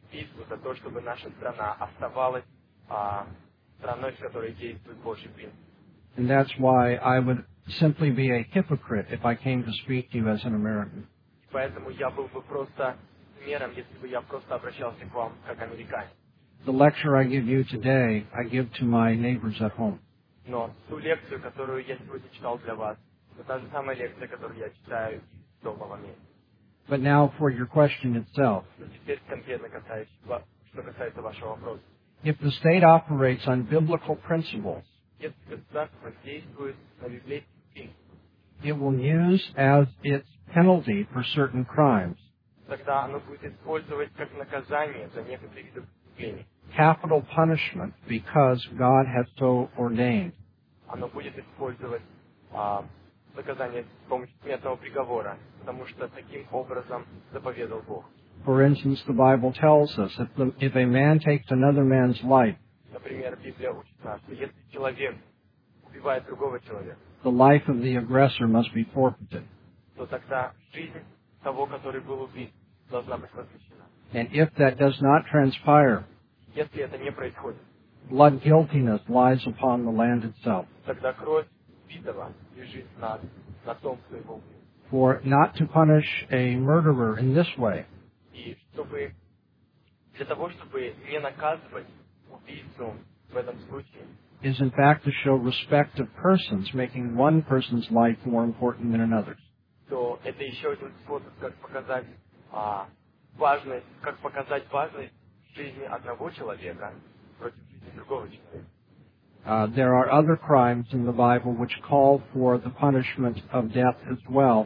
битву за то, чтобы наша страна оставалась а, страной, в которой действует Божий принцип. And that's why I would simply be a hypocrite if I came to speak to you as an American. Поэтому я был бы просто примером, если бы я просто обращался к вам как американец. The lecture I give you today, I give to my neighbors at home. Но ту лекцию, которую я сегодня читал для вас, это та же самая лекция, которую я читаю дома в Америке. But now for your question itself. Но теперь конкретно касаясь, что касается вашего вопроса. If the state operates on biblical principles, Если государство действует на библейских принципах, it will use as its penalty for certain crimes тогда оно будет использовать как наказание за некоторые виды преступлений. capital punishment because God has so ordained. Оно будет использовать а, наказание с помощью смертного приговора, потому что таким образом заповедал Бог. For instance, the Bible tells us if, the, if a man takes another man's life, Например, Библия учит нас, что если человек убивает другого человека, the life of the aggressor must be forfeited. то тогда жизнь того, который был убит, должна быть возвращена. And if that does not transpire, Если это не происходит, blood guiltiness lies upon the land itself. тогда кровь убитого лежит на, на том, кто его убил. For not to punish a murderer in this way И чтобы для того, чтобы не наказывать убийцу в этом случае, is in fact to show respect of persons, making one person's life more important than another's. то это еще один способ, как показать а, важность, как показать важность жизни одного человека против жизни другого человека. Uh, there are other crimes in the Bible which call for the punishment of death as well.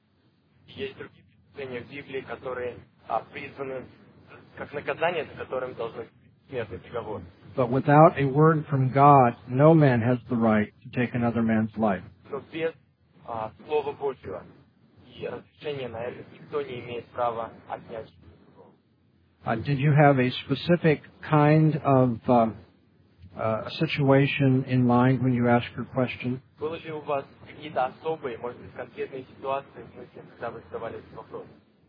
И есть другие преступления в Библии, которые а, призваны как наказание, за которым должен быть смертный приговор. But without a word from God, no man has the right to take another man's life. Но без а, Слова Божьего и разрешения на это никто не имеет права отнять жизнь другого. Uh, did you have a specific kind of uh, uh, situation in mind when you asked your question? Было ли у вас какие-то особые, может быть, конкретные ситуации в мысли, когда вы задавали этот вопрос?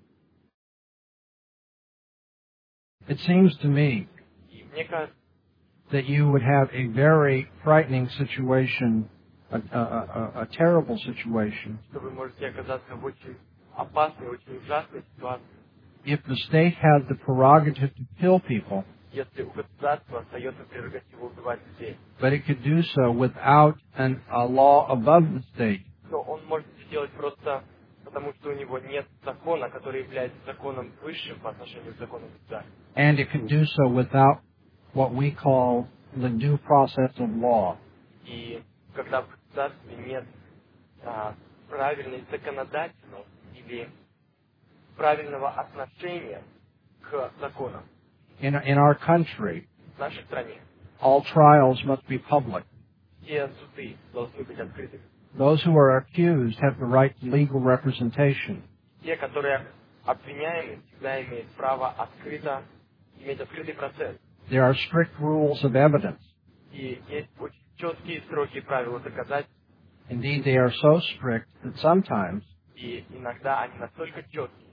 It seems to me И мне кажется, that you would have a very frightening situation, a, a, a, a terrible situation, что вы можете оказаться в очень опасной, очень ужасной ситуации, if the state had the prerogative to kill people, если у государства остается прерогатива убивать людей, but it could do so without an, a law above the state. то он может это делать просто потому, что у него нет закона, который является законом высшим по отношению к закону государства. And it could do so without what we call the due process of law. И когда в государстве нет а, правильной законодательной или правильного отношения к законам, In, in our country, в нашей стране all trials must be public. все суды должны быть открыты. Those who are accused have the right to legal representation. Те, которые обвиняемы, всегда имеют право открыто иметь открытый процесс. There are strict rules of evidence. И есть очень четкие и строгие правила доказательств, Indeed, they are so strict that sometimes и иногда они настолько четкие,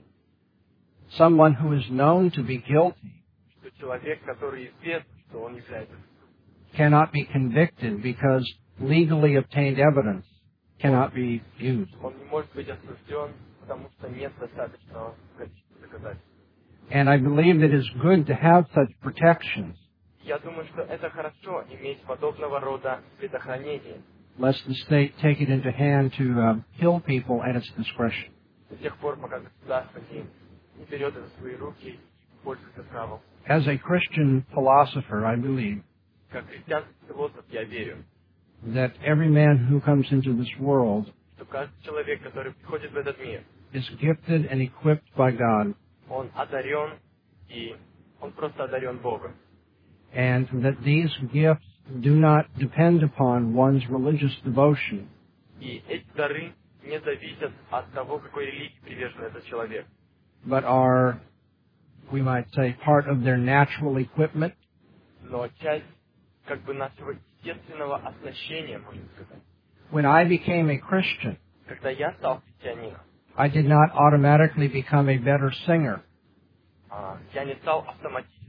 someone who is known to be guilty что человек, который известен, что он является, cannot be convicted because legally obtained evidence cannot be used. он не может быть осужден, потому что нет достаточного количества доказательств. And I believe it is good to have such protections, Я думаю, что это хорошо иметь подобного рода предохранение, lest the state take it into hand to uh, kill people at its discretion. до тех пор, пока государство не, не берет это в свои руки и пользуется правом. As a Christian philosopher, I believe Как христианский философ я верю, that every man who comes into this world что каждый человек, который приходит в этот мир, is gifted and equipped by God, он одарен, и он просто одарен Богом. and that these gifts do not depend upon one's religious devotion, И эти дары не зависят от того, какой религии привержен этот человек, but are, we might say, part of their natural equipment, но часть как бы нашего естественного оснащения, можно сказать. When I became a Christian, Когда я стал христианином, I did not automatically become a better singer. а, я не стал автоматически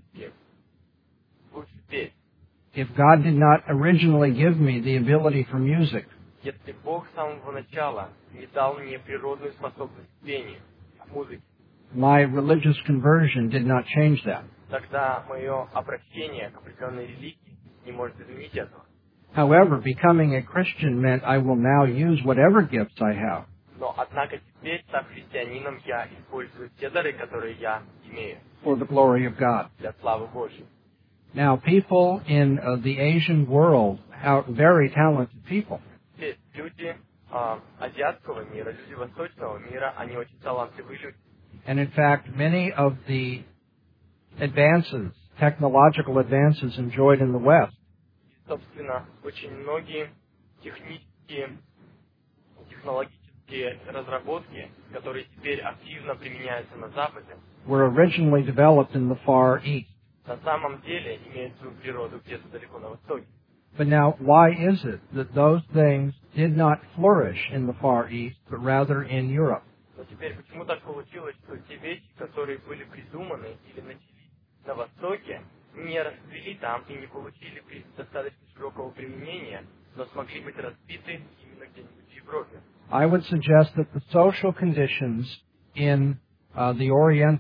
петь. If God did not originally give me the ability for music, Если Бог с самого начала не дал мне природную способность к пению, к музыке, my religious conversion did not change that. тогда мое обращение к определенной религии не может изменить этого. However, becoming a Christian meant I will now use whatever gifts I have. Но, однако, теперь, став христианином, я использую те дары, которые я имею, For the glory of God. для славы Божьей. Now, people in uh, the Asian world are very talented people. Теперь люди а, азиатского мира, люди восточного мира, они очень талантливые люди. And in fact, many of the advances, technological advances enjoyed in the West, И, собственно, очень многие технические, технологические разработки, которые теперь активно применяются на Западе, were originally developed in the Far East. на самом деле имеют свою природу где-то далеко на Востоке. But now, why is it that those things did not flourish in the Far East, but rather in Europe? Но теперь почему так получилось, что те вещи, которые были придуманы или начались на Востоке, не расцвели там и не получили при- достаточно широкого применения, но смогли быть разбиты именно где-нибудь в Европе? I would suggest that the social conditions in uh, the Orient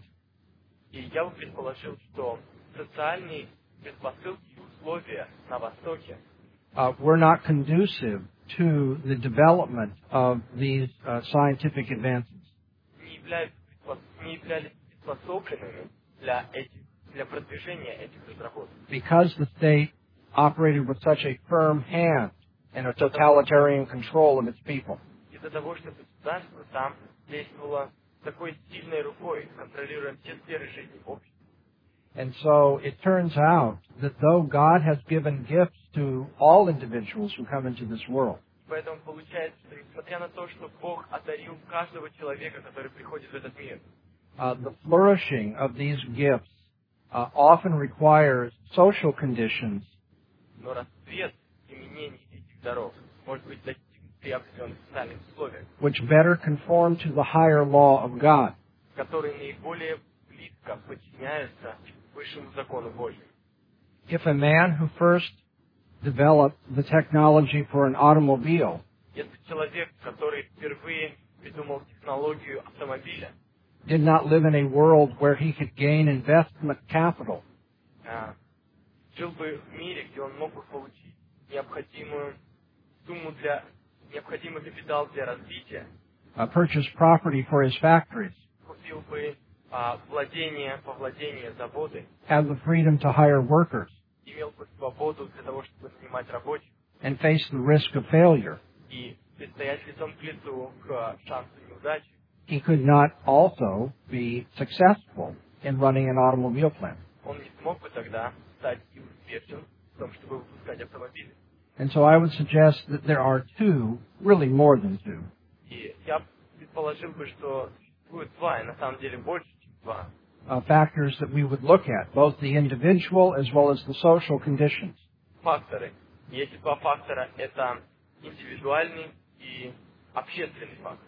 И я бы предположил, что социальные предпосылки и условия на Востоке uh, were not conducive to the development of these uh, scientific advances. не являются предпос- не являлись приспособленными для этих, для продвижения этих разработок. Because the state operated with such a firm hand and a totalitarian control of its people. Из-за того, что государство там действовало такой сильной рукой, контролируя все сферы жизни общества. And so it turns out that though God has given gifts to all individuals who come into this world, Поэтому получается, что несмотря на то, что Бог одарил каждого человека, который приходит в этот мир, uh, the flourishing of these gifts uh, often requires social conditions но расцвет применения этих даров может быть достигнут при определенных социальных условиях, which better conform to the higher law of God. которые наиболее близко подчиняются высшему закону Божьему. If a man who first developed the technology for an automobile Если человек, который впервые придумал технологию автомобиля, did not live in a world where he could gain investment capital, а, жил бы в мире, где он мог бы получить необходимую сумму для необходимый капитал для развития, uh, purchase property for his factories, купил бы а, владение по владению заводы, have the freedom to hire workers, имел бы свободу для того, чтобы нанимать рабочих and face the risk of failure, и предстоять лицом к лицу к шансу неудачи, he could not also be successful in running an automobile plant. он не смог бы тогда стать и успешен в том, чтобы выпускать автомобили. And so I would suggest that there are two, really more than two, И я предположил бы, что существует два, и на самом деле больше, чем два, uh, factors that we would look at, both the individual as well as the social conditions. факторы. И эти два фактора – это индивидуальный и общественный фактор.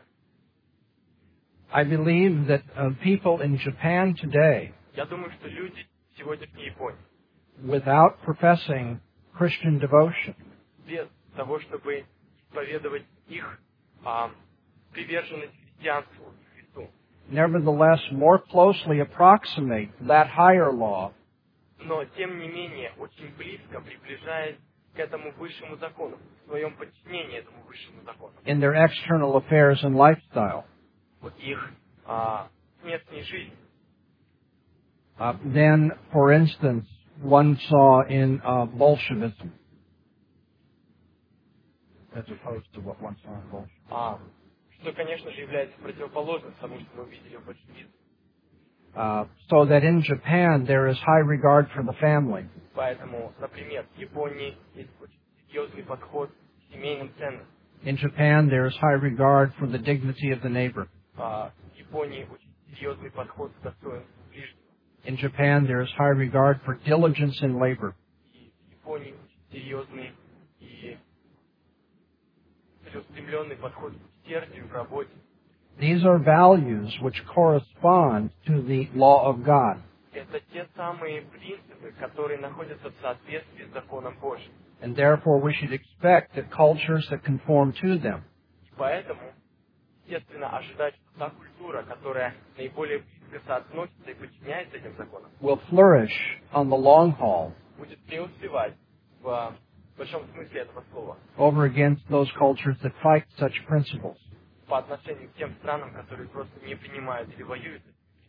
I believe that uh, people in Japan today, Я думаю, что люди в сегодняшней Японии, without professing Christian devotion, без того, чтобы исповедовать их а, приверженность христианству и Христу, nevertheless more closely approximate that higher law но, тем не менее, очень близко приближаясь к этому высшему закону, в своем подчинении этому высшему закону, in their external affairs and lifestyle, в их а, внешней жизни. uh, than, for instance, one saw in uh, Bolshevism, as opposed to what one saw in Bolshevism. А, что, конечно же, является противоположным тому, что мы увидели в большевизме. Uh, so that in Japan there is high regard for the family. Поэтому, например, в Японии есть очень серьезный подход к семейным ценностям. In Japan there is high regard for the dignity of the neighbor. А, в Японии очень серьезный подход к достоинству ближнего. In Japan there is high regard for diligence in labor. И в Японии очень серьезный и целеустремленный подход к усердию в работе. These are values which correspond to the law of God. это те самые принципы, которые находятся в соответствии с законом Божьим. And therefore we should expect that cultures that conform to them И поэтому, естественно, ожидать, что та культура, которая наиболее близко соотносится и подчиняется этим законам, will flourish on the long haul будет преуспевать в большом смысле этого слова over against those cultures that fight such principles. по отношению к тем странам, которые просто не принимают или воюют.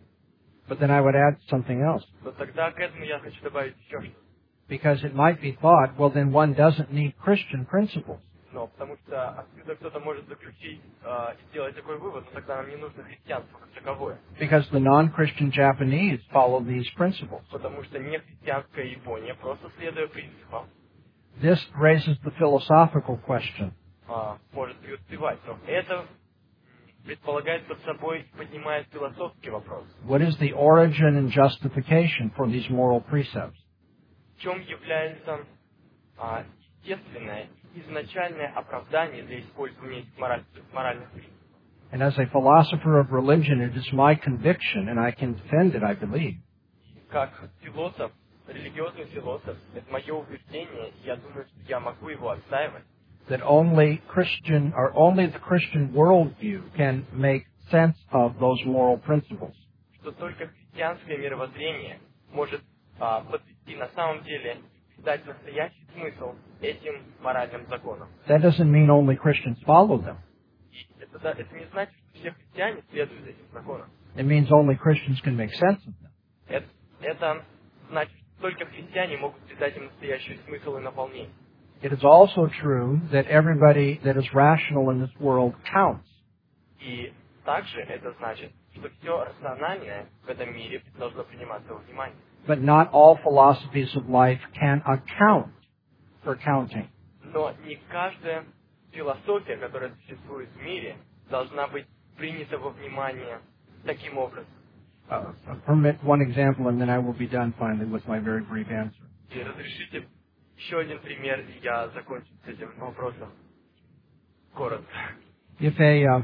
But then I would add something else. Но тогда к этому я хочу добавить еще что-то. Because it might be thought, well, then one doesn't need Christian principles. Но потому что отсюда кто-то может заключить э, и сделать такой вывод, но тогда нам не нужно христианство как таковое. Because the non-Christian Japanese follow these principles. Потому что нехристианская Япония, просто следуя принципам, This raises the philosophical question. э, может преуспевать. Но это предполагает под собой, поднимает философский вопрос. What is the origin and justification for these moral precepts? В чем является а, естественное, изначальное оправдание для использования этих мораль- моральных принципов? And as a philosopher of religion, it is my conviction, and I can defend it, I believe, Как философ, религиозный философ, это мое убеждение, и я думаю, что я могу его отстаивать, that only Christian, or only the Christian worldview can make sense of those moral principles. что только христианское мировоззрение может а, подвести на самом деле, дать настоящий смысл этим моральным законам. That doesn't mean only Christians follow them. И это, да, это не значит, что все христиане следуют этим законам. It means only Christians can make sense of them. Это, это значит, что только христиане могут придать им настоящий смысл и наполнение. It is also true that everybody that is rational in this world counts. И также это значит, что все рациональное в этом мире должно приниматься во внимание. But not all philosophies of life can account for counting. Но не каждая философия, которая существует в мире, должна быть принята во внимание таким образом. Uh, permit one example, and then I will be done finally with my very brief answer. И разрешите еще один пример, и я закончу с этим вопросом. Коротко. If a uh,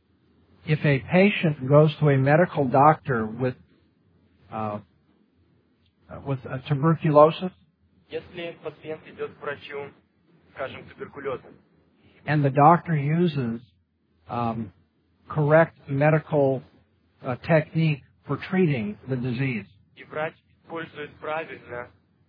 if a patient goes to a medical doctor with uh, with a tuberculosis, Если пациент идет к врачу, скажем, туберкулезом, and the doctor uses um, correct medical uh, technique for treating the disease, и врач использует правильно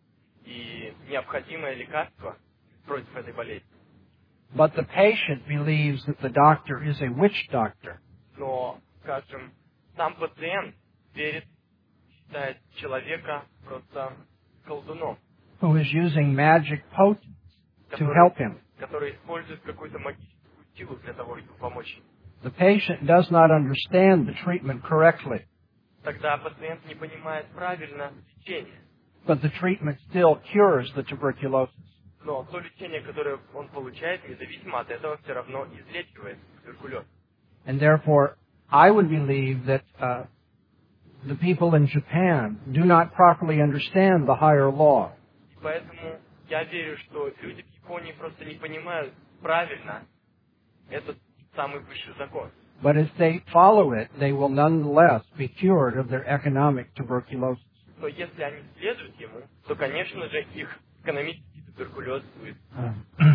и необходимое лекарство против этой болезни, but the patient believes that the doctor is a witch doctor, но, скажем, сам пациент верит, считает человека просто колдуном, who is using magic potions to help him. который использует какую-то магическую силу для того, чтобы помочь ему. The patient does not understand the treatment correctly, Тогда пациент не понимает правильно лечение. but the treatment still cures the tuberculosis. Но то лечение, которое он получает, независимо от этого, все равно излечивает туберкулез. And therefore, I would believe that uh, the people in Japan do not properly understand the higher law. И поэтому я верю, что люди в Японии просто не понимают правильно этот самый высший закон. But if they follow it, they will nonetheless be cured of their economic tuberculosis. Но если они следуют ему, то, конечно же, их экономический туберкулез будет. Uh,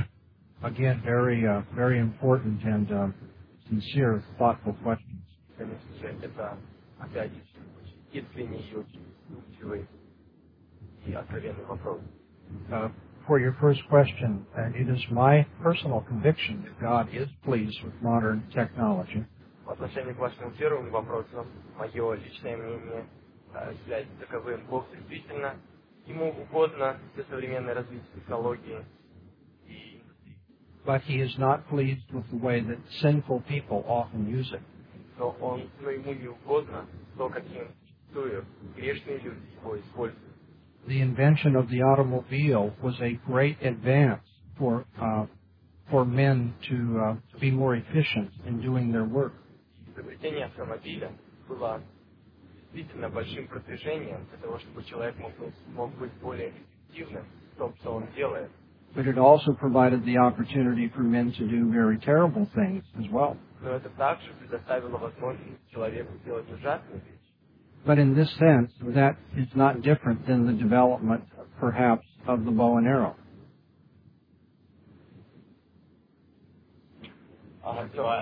again, very, uh, very important and uh, sincere, thoughtful questions. Конечно же, это опять очень искренний и очень вдумчивый и откровенный вопрос. Uh, for your first question, uh, it is my personal conviction that God is pleased with modern technology. В отношении к вашему первому вопросу, мое личное мнение э, является таковым. Бог действительно, ему угодно все современное развитие технологии и индустрии. But he is not pleased with the way that sinful people often use it. Но, он, но ему не угодно то, каким зачастую грешные люди его используют. The invention of the automobile was a great advance for uh, for men to, uh, to be more efficient in doing their work. Изобретение автомобиля было действительно большим продвижением для того, чтобы человек мог, мог быть более эффективным в том, что он делает. But it also provided the opportunity for men to do very terrible things as well. Но это также предоставило возможность человеку сделать ужасные вещи. But in this sense, that is not different than the development, perhaps, of the bow and arrow. А, то,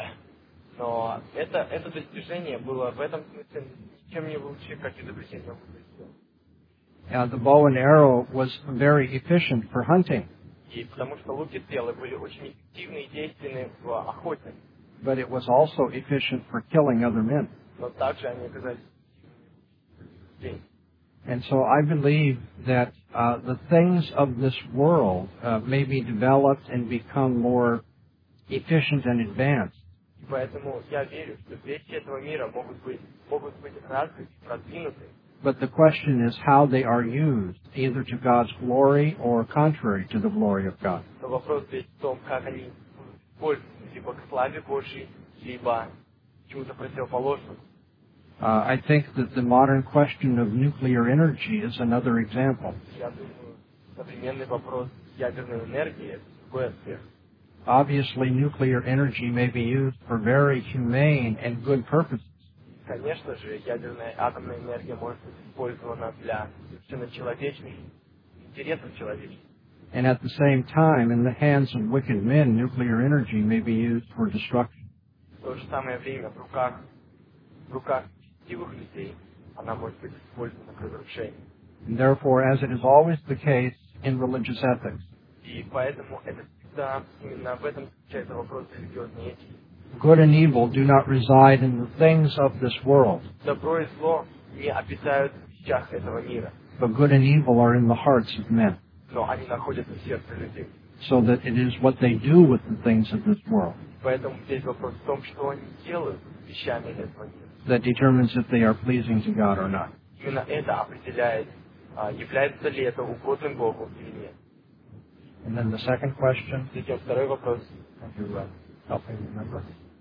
но это, это достижение было в этом смысле ничем не лучше, как изобретение лука. Uh, the bow and arrow was very efficient for hunting. И потому что луки и стрелы были очень эффективны и действенны в охоте. But it was also efficient for killing other men. Но также они оказались эффективными. And so I believe that uh, the things of this world uh, may be developed and become more efficient and advanced. И поэтому я верю, что вещи этого мира могут быть, могут быть развиты, продвинуты. But the question is how they are used, either to God's glory or contrary to the glory of God. Но вопрос здесь в том, как они используются, либо к славе Божьей, либо чему-то противоположному. Uh, I think that the modern question of nuclear energy is another example. Я думаю, современный вопрос ядерной энергии – это другой аспект. Obviously, nuclear energy may be used for very humane and good purposes. Конечно же, ядерная атомная энергия может быть использована для совершенно человечных интересов человечества. And at the same time, in the hands of wicked men, nuclear energy may be used for destruction. В то же самое время в руках, в руках честивых людей она может быть использована к разрушению. And therefore, as it is always the case in religious ethics, И поэтому это всегда именно в этом заключается вопрос религиозной этики. good and evil do not reside in the things of this world, Добро и зло не обитают в вещах этого мира, but good and evil are in the hearts of men, но они находятся в сердце людей. so that it is what they do with the things of this world Поэтому здесь вопрос в том, что они делают с вещами этого мира. that determines if they are pleasing to God or not. Именно это определяет, а, является ли это угодным Богу или нет. And then the second question, Затем второй вопрос. if you uh, help me remember.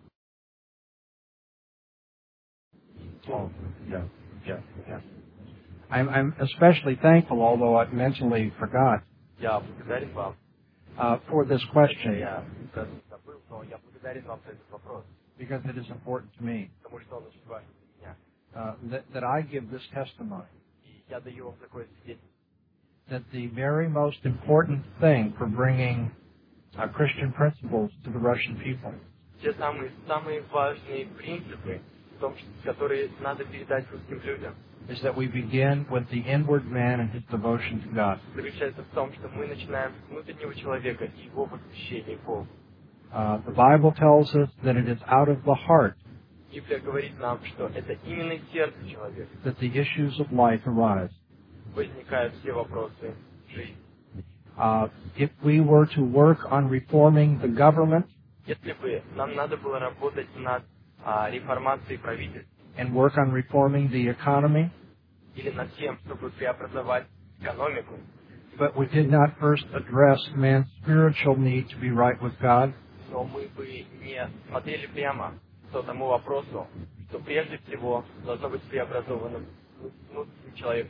Oh, yeah, yeah, yeah. I'm, I'm especially thankful, although I mentally forgot, Я благодарен вам. uh, for this question, Я сразу забыл, но я благодарен вам за этот вопрос, because it is important to me, потому что он очень важен для меня. uh, that, that I give this testimony, И я даю вам такое свидетельство, that the very most important thing for bringing uh, Christian principles to the Russian people те самые, самые важные принципы, в том, что- которые надо передать русским людям, is that we begin with the inward man and his devotion to God. заключается в том, что мы начинаем с внутреннего человека и его посвящения Богу. Uh, the Bible tells us that it is out of the heart Библия говорит нам, что это именно из сердца человека that the issues of life arise. возникают все вопросы жизни. Uh, if we were to work on reforming the government Если бы нам надо было работать над а, реформацией правительства and work on reforming the economy, или над тем, чтобы преобразовать экономику, but we did not first address man's spiritual need to be right with God, но мы бы не смотрели прямо по тому вопросу, что прежде всего должно быть преобразовано внутренний человек,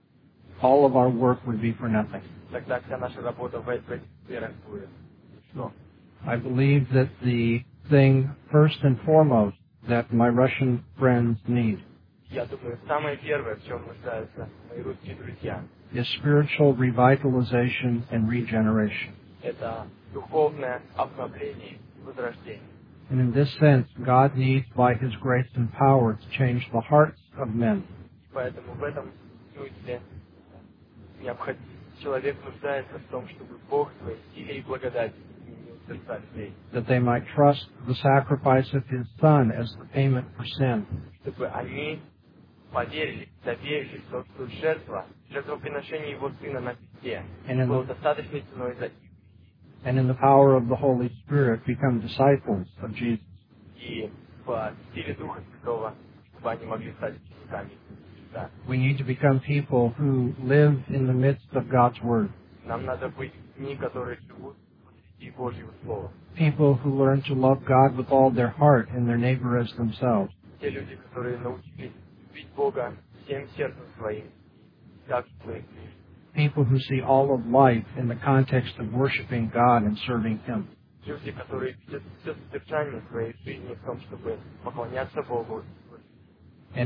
all of our work would be for nothing. тогда вся наша работа в этих сферах будет. So, I believe that the thing first and foremost that my Russian friends need Я думаю, самое первое, в чем нуждаются мои русские друзья, is spiritual revitalization and regeneration. это духовное обновление и возрождение. And in this sense, God needs, by His grace and power, to change the hearts of men, Поэтому в этом смысле необходимо, человек нуждается в том, чтобы Бог своей силой и благодатью изменил сердца людей, that they might trust the sacrifice of His Son as the payment for sin, чтобы они поверили, доверились, что жертва, жертвоприношение Его Сына на кресте And in было the- достаточной ценой за их, and in the power of the Holy Spirit become disciples of Jesus. и в силе Духа Святого, чтобы они могли стать учениками Христа. We need to become people who live in the midst of God's Word, Нам надо быть людьми, которые живут посреди Божьего Слова. people who learn to love God with all their heart and their neighbor as themselves. Те люди, которые научились любить Бога всем сердцем своим, как своих ближних. People who see all of life in the context of worshiping God and serving Him. Люди, которые видят все содержание своей жизни в том, чтобы поклоняться Богу. And if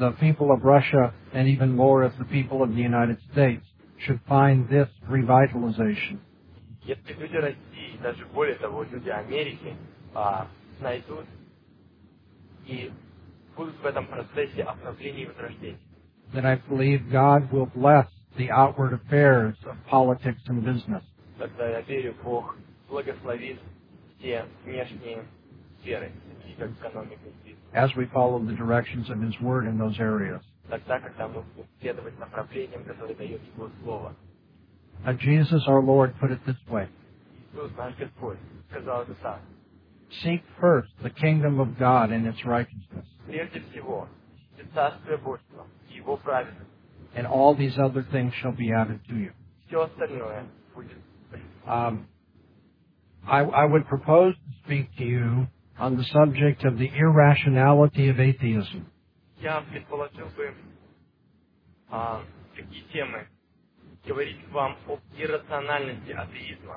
the people of Russia, and even more if the people of the United States, should find this revitalization. Если люди России, даже более того, люди Америки, а, найдут и будут в этом процессе обновления и возрождения, then I believe God will bless the outward affairs of politics and business. тогда я верю, Бог благословит все внешние сферы, такие как экономика и бизнес. As we follow the directions of His Word in those areas. Тогда, когда мы будем следовать направлениям, которые дает Его Слово. And Jesus, our Lord, put it this way. Иисус, наш Господь, сказал это так. Seek first the kingdom of God and its righteousness. Прежде всего, ищите Царствие Божьего и Его праведность. And all these other things shall be added to you. Все остальное будет. Um, I, I would propose to speak to you on the subject of the irrationality of atheism. Я предположил бы, а, какие темы говорить вам об иррациональности атеизма.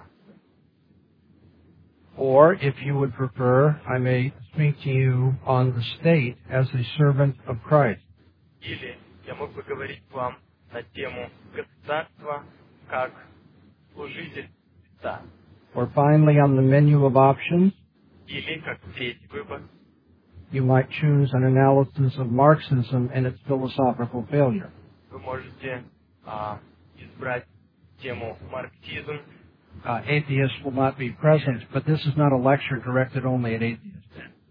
Or, if you would prefer, I may speak to you on the state as a servant of Christ. Или я мог бы говорить вам на тему государства как служитель Христа. Or finally, on the menu of options, Или, как третий выбор, you might choose an analysis of Marxism and its philosophical failure. вы можете а, избрать тему марксизм. Uh, atheists will not be present, but this is not a lecture directed only at atheists.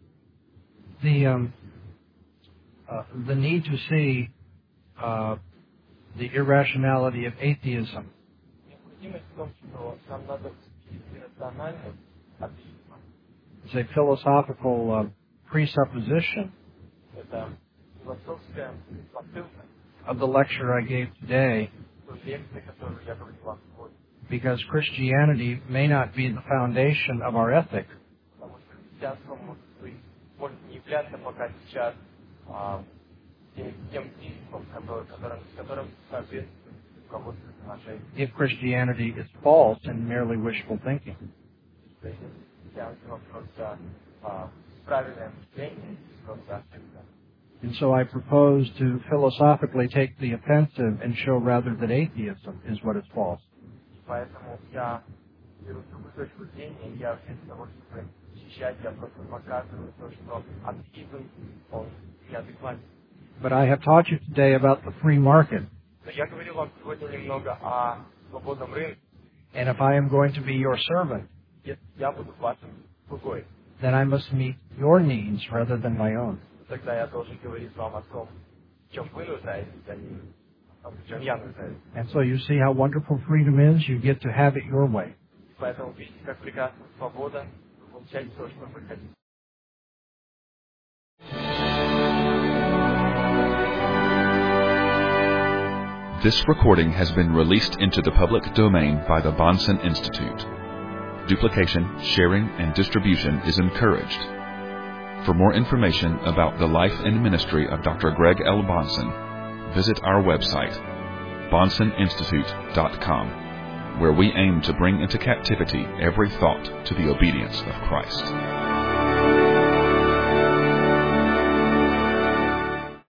The um, uh, the need to see uh, the irrationality of atheism Необходимость в том, что нам надо видеть иррациональность атеизма. is a philosophical uh, presupposition Это философская посылка of the lecture I gave today, той лекции, которую я говорил вам сегодня. because Christianity may not be the foundation of our ethic, Потому что христианство может быть, может не являться пока сейчас а, тем, тем принципом, который, которым, которым соответствует руководство нашей if Christianity is false and merely wishful thinking. христианства, просто а, правильное мышление, просто ошибка. And so I propose to philosophically take the offensive and show rather that atheism is what is false. Поэтому я беру другую точку зрения, я вместо того, чтобы защищать, я просто показываю то, что атеизм, он неадекватен. But I have taught you today about the free market. Но я говорил вам сегодня немного о свободном рынке. And if I am going to be your servant, Если я буду вашим слугой, then I must meet your needs rather than my own. тогда я должен говорить вам о том, в чем вы нуждаетесь, а не о том, в чем я нуждаюсь. And so you see how wonderful freedom is. You get to have it your way. Поэтому видите, как прекрасна свобода, вы получаете то, что вы хотите. This recording has been released into the public domain by the Bahnsen Institute. Duplication, sharing, and distribution is encouraged. For more information about the life and ministry of Doctor Greg L. Bahnsen, visit our website, bahnsen institute dot com, where we aim to bring into captivity every thought to the obedience of Christ.